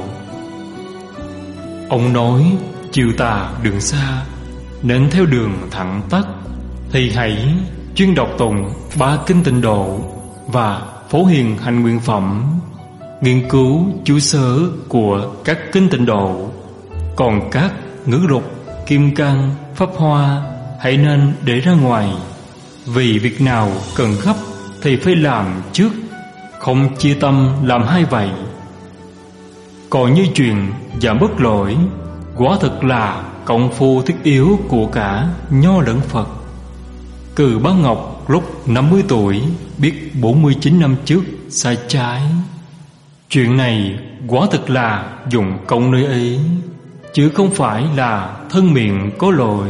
[SPEAKER 1] Ông nói chiều tà đường xa, nên theo đường thẳng tắt, thì hãy chuyên đọc tụng ba kinh tịnh độ và phổ hiền hành nguyện phẩm, nghiên cứu chú sớ của các kinh tịnh độ. Còn các ngữ lục, kim cang, pháp hoa hãy nên để ra ngoài. Vì việc nào cần gấp thì phải làm trước, không chia tâm làm hai vậy. Còn như chuyện giảm bớt lỗi, quả thực là công phu thiết yếu của cả Nho lẫn Phật. Cừ Bá Ngọc lúc năm mươi tuổi biết bốn mươi chín năm trước sai trái. Chuyện này quả thực là dùng công nơi ấy, chứ không phải là thân miệng có lỗi.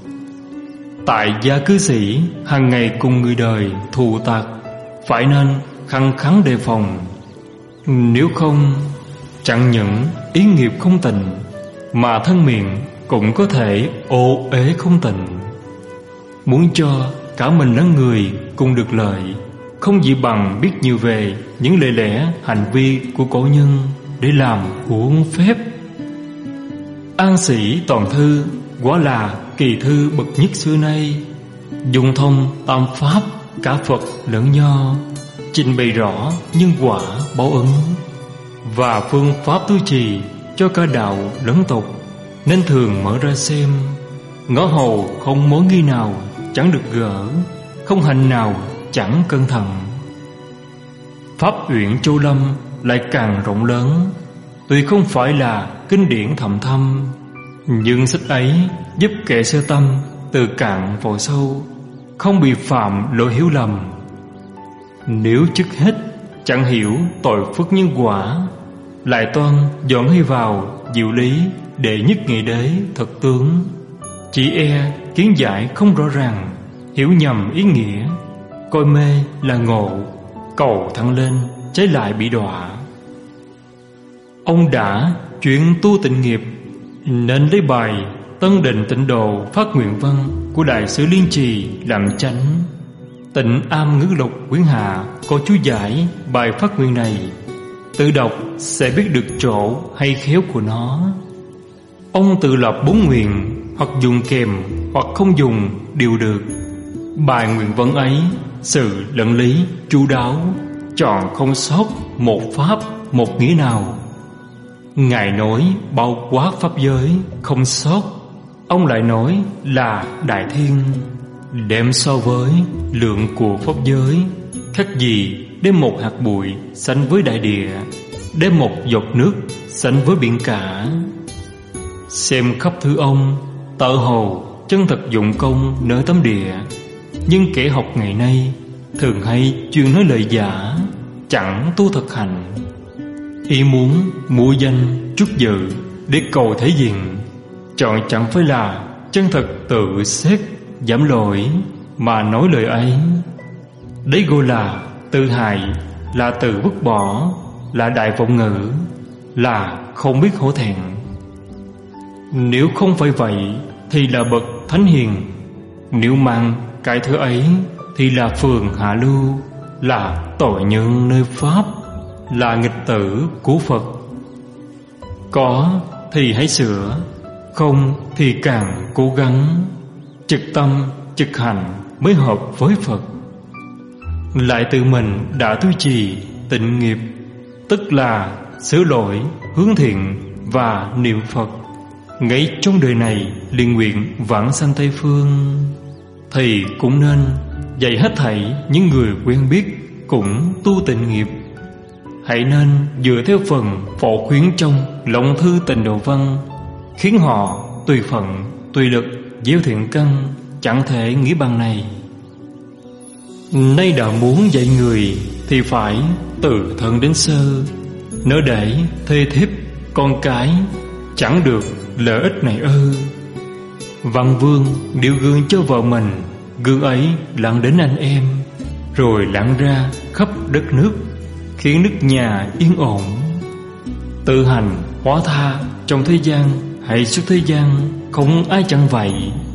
[SPEAKER 1] Tại gia cư sĩ hàng ngày cùng người đời thù tạc, phải nên khăng khăng đề phòng. Nếu không, chẳng những ý nghiệp không tịnh, mà thân miệng cũng có thể ô uế không tịnh. Muốn cho cả mình lẫn người cùng được lợi, không gì bằng biết nhiều về những lời lẽ hành vi của cổ nhân để làm uổng phép. An Sĩ Toàn Thư quả là kỳ thư bậc nhất xưa nay, dùng thông tam pháp cả Phật lẫn Nho, trình bày rõ nhân quả báo ứng và phương pháp tu trì cho cả đạo lẫn tục, nên thường mở ra xem. Ngõ hầu không mối nghi nào chẳng được gỡ, không hành nào chẳng cẩn thận. Pháp Uyển Châu Lâm lại càng rộng lớn, tuy không phải là kinh điển thầm thâm, nhưng sách ấy giúp kẻ sơ tâm từ cạn vào sâu, không bị phạm lỗi hiểu lầm. Nếu trước hết chẳng hiểu tội phước nhân quả, lại toan dọn hay vào diệu lý để nhất nghị đế thật tướng, chỉ e kiến giải không rõ ràng, hiểu nhầm ý nghĩa, coi mê là ngộ, cầu thăng lên trái lại bị đọa. Ông đã chuyện tu tịnh nghiệp, nên lấy bài Tân Định Tịnh Độ Phát Nguyện Văn của Đại sứ Liên Trì làm chánh. Tịnh Am Ngữ Lục quyển hạ có chú giải bài phát nguyện này, tự đọc sẽ biết được chỗ hay khéo của nó. Ông tự lập bốn nguyện, hoặc dùng kèm hoặc không dùng đều được. Bài nguyện văn ấy sự lẫn lý chu đáo, chọn không sót một pháp một nghĩa nào. Ngài nói bao quát pháp giới không sót, ông lại nói là đại thiên. Đem so với lượng của pháp giới, khác gì đem một hạt bụi sánh với đại địa, đem một giọt nước sánh với biển cả. Xem khắp thư ông, tự hồ chân thật dụng công nơi tấm địa, nhưng kẻ học ngày nay thường hay chuyên nói lời giả, chẳng tu thực hành. Ý muốn mua danh chút dự để cầu thể diện, chọn chẳng phải là chân thật tự xét giảm lỗi mà nói lời ấy. Đấy gọi là tự hại, là tự vứt bỏ, là đại vọng ngữ, là không biết hổ thẹn. Nếu không phải vậy thì là bậc thánh hiền, nếu mang cái thứ ấy thì là phường hạ lưu, là tội nhân nơi pháp, là nghịch tử của Phật. Có thì hãy sửa, không thì càng cố gắng, trực tâm trực hành mới hợp với Phật. Lại tự mình đã tu trì tịnh nghiệp, tức là sửa lỗi, hướng thiện và niệm Phật, ngay trong đời này liền nguyện vãng sanh Tây Phương. Thì cũng nên dạy hết thảy những người quen biết cũng tu tịnh nghiệp. Hãy nên dựa theo phần phổ khuyến trong Lòng Thư Tịnh Độ Văn, khiến họ tùy phận, tùy lực gieo thiện căn, chẳng thể nghĩ bằng này. Nay đã muốn dạy người thì phải từ thân đến sơ, nỡ để thê thiếp con cái chẳng được lợi ích này ư. Văn Vương điêu gương cho vợ mình, gương ấy lặn đến anh em, rồi lặn ra khắp đất nước, khiến nước nhà yên ổn. Tự hành hóa tha trong thế gian hay suốt thế gian, không ai chẳng vậy.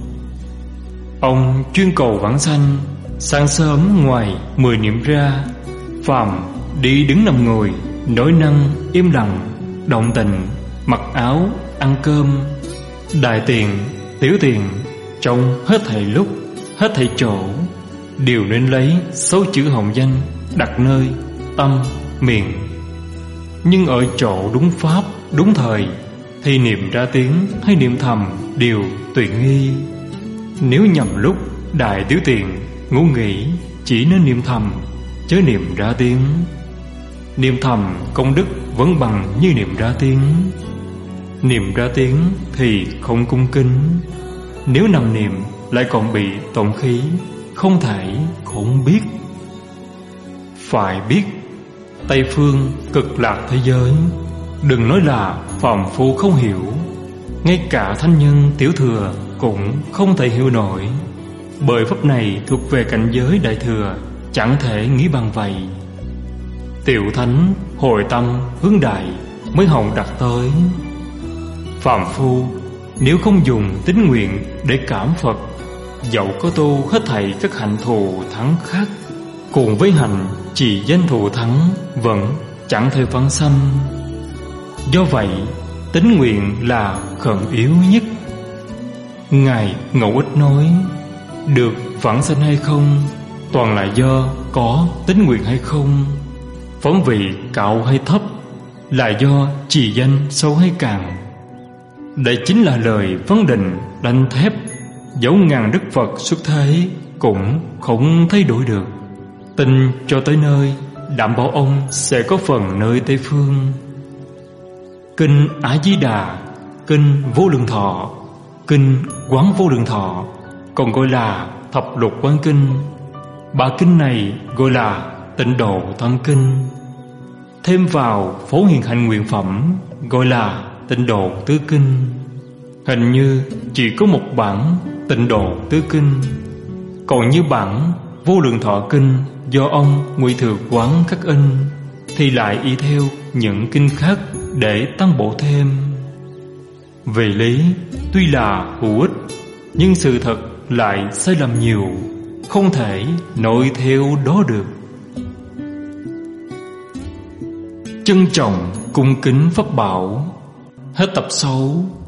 [SPEAKER 1] Ông chuyên cầu vãng sanh, sáng sớm ngoài mười niệm ra, phàm đi đứng nằm ngồi, nói năng im lặng, động tình, mặc áo, ăn cơm, đại tiền, tiểu tiền, trong hết thảy lúc, hết thảy chỗ, đều nên lấy số chữ hồng danh đặt nơi tâm, miệng. Nhưng ở chỗ đúng pháp, đúng thời thì niệm ra tiếng hay niệm thầm đều tùy nghi. Nếu nhầm lúc đại tiểu tiện ngủ nghỉ, chỉ nên niệm thầm chớ niệm ra tiếng. Niệm thầm công đức vẫn bằng như niệm ra tiếng. Niệm ra tiếng thì không cung kính, nếu nằm niệm lại còn bị tổn khí, không thể không biết. Phải biết Tây phương cực lạc thế giới, đừng nói là phàm phu không hiểu, ngay cả thánh nhân tiểu thừa cũng không thể hiểu nổi. Bởi pháp này thuộc về cảnh giới đại thừa, chẳng thể nghĩ bằng vậy. Tiểu thánh hồi tâm hướng đại mới hồng đạt tới. Phàm phu nếu không dùng tín nguyện để cảm Phật, dẫu có tu hết thảy các hạnh thù thắng khác, cùng với hành trì danh thù thắng vẫn chẳng thể vãng sanh. Do vậy tín nguyện là khẩn yếu nhất. Ngài Ngẫu Ích nói, được vãng sanh hay không toàn là do có tín nguyện hay không. Phóng vị cao hay thấp là do trì danh sâu hay cạn. Đây chính là lời vấn định đanh thép, dẫu ngàn đức Phật xuất thế cũng không thay đổi được. Tin cho tới nơi, đảm bảo ông sẽ có phần nơi Tây phương. Kinh A Di Đà, kinh Vô Lượng Thọ, kinh Quán Vô Lượng Thọ, còn gọi là Thập Lục Quán Kinh. Ba kinh này gọi là Tịnh Độ Tam Kinh. Thêm vào Phổ Hiền Hạnh Nguyện Phẩm gọi là Tịnh Độ Tứ Kinh. Hình như chỉ có một bản Tịnh Độ Tứ Kinh, còn như bản Vô Lượng Thọ Kinh do ông Ngụy Thừa Quán khắc in thì lại y theo những kinh khác để tăng bổ thêm. Về lý tuy là hữu ích, nhưng sự thật lại sai lầm nhiều, không thể nội theo đó được. Trân trọng cung kính pháp bảo. Hết tập sáu.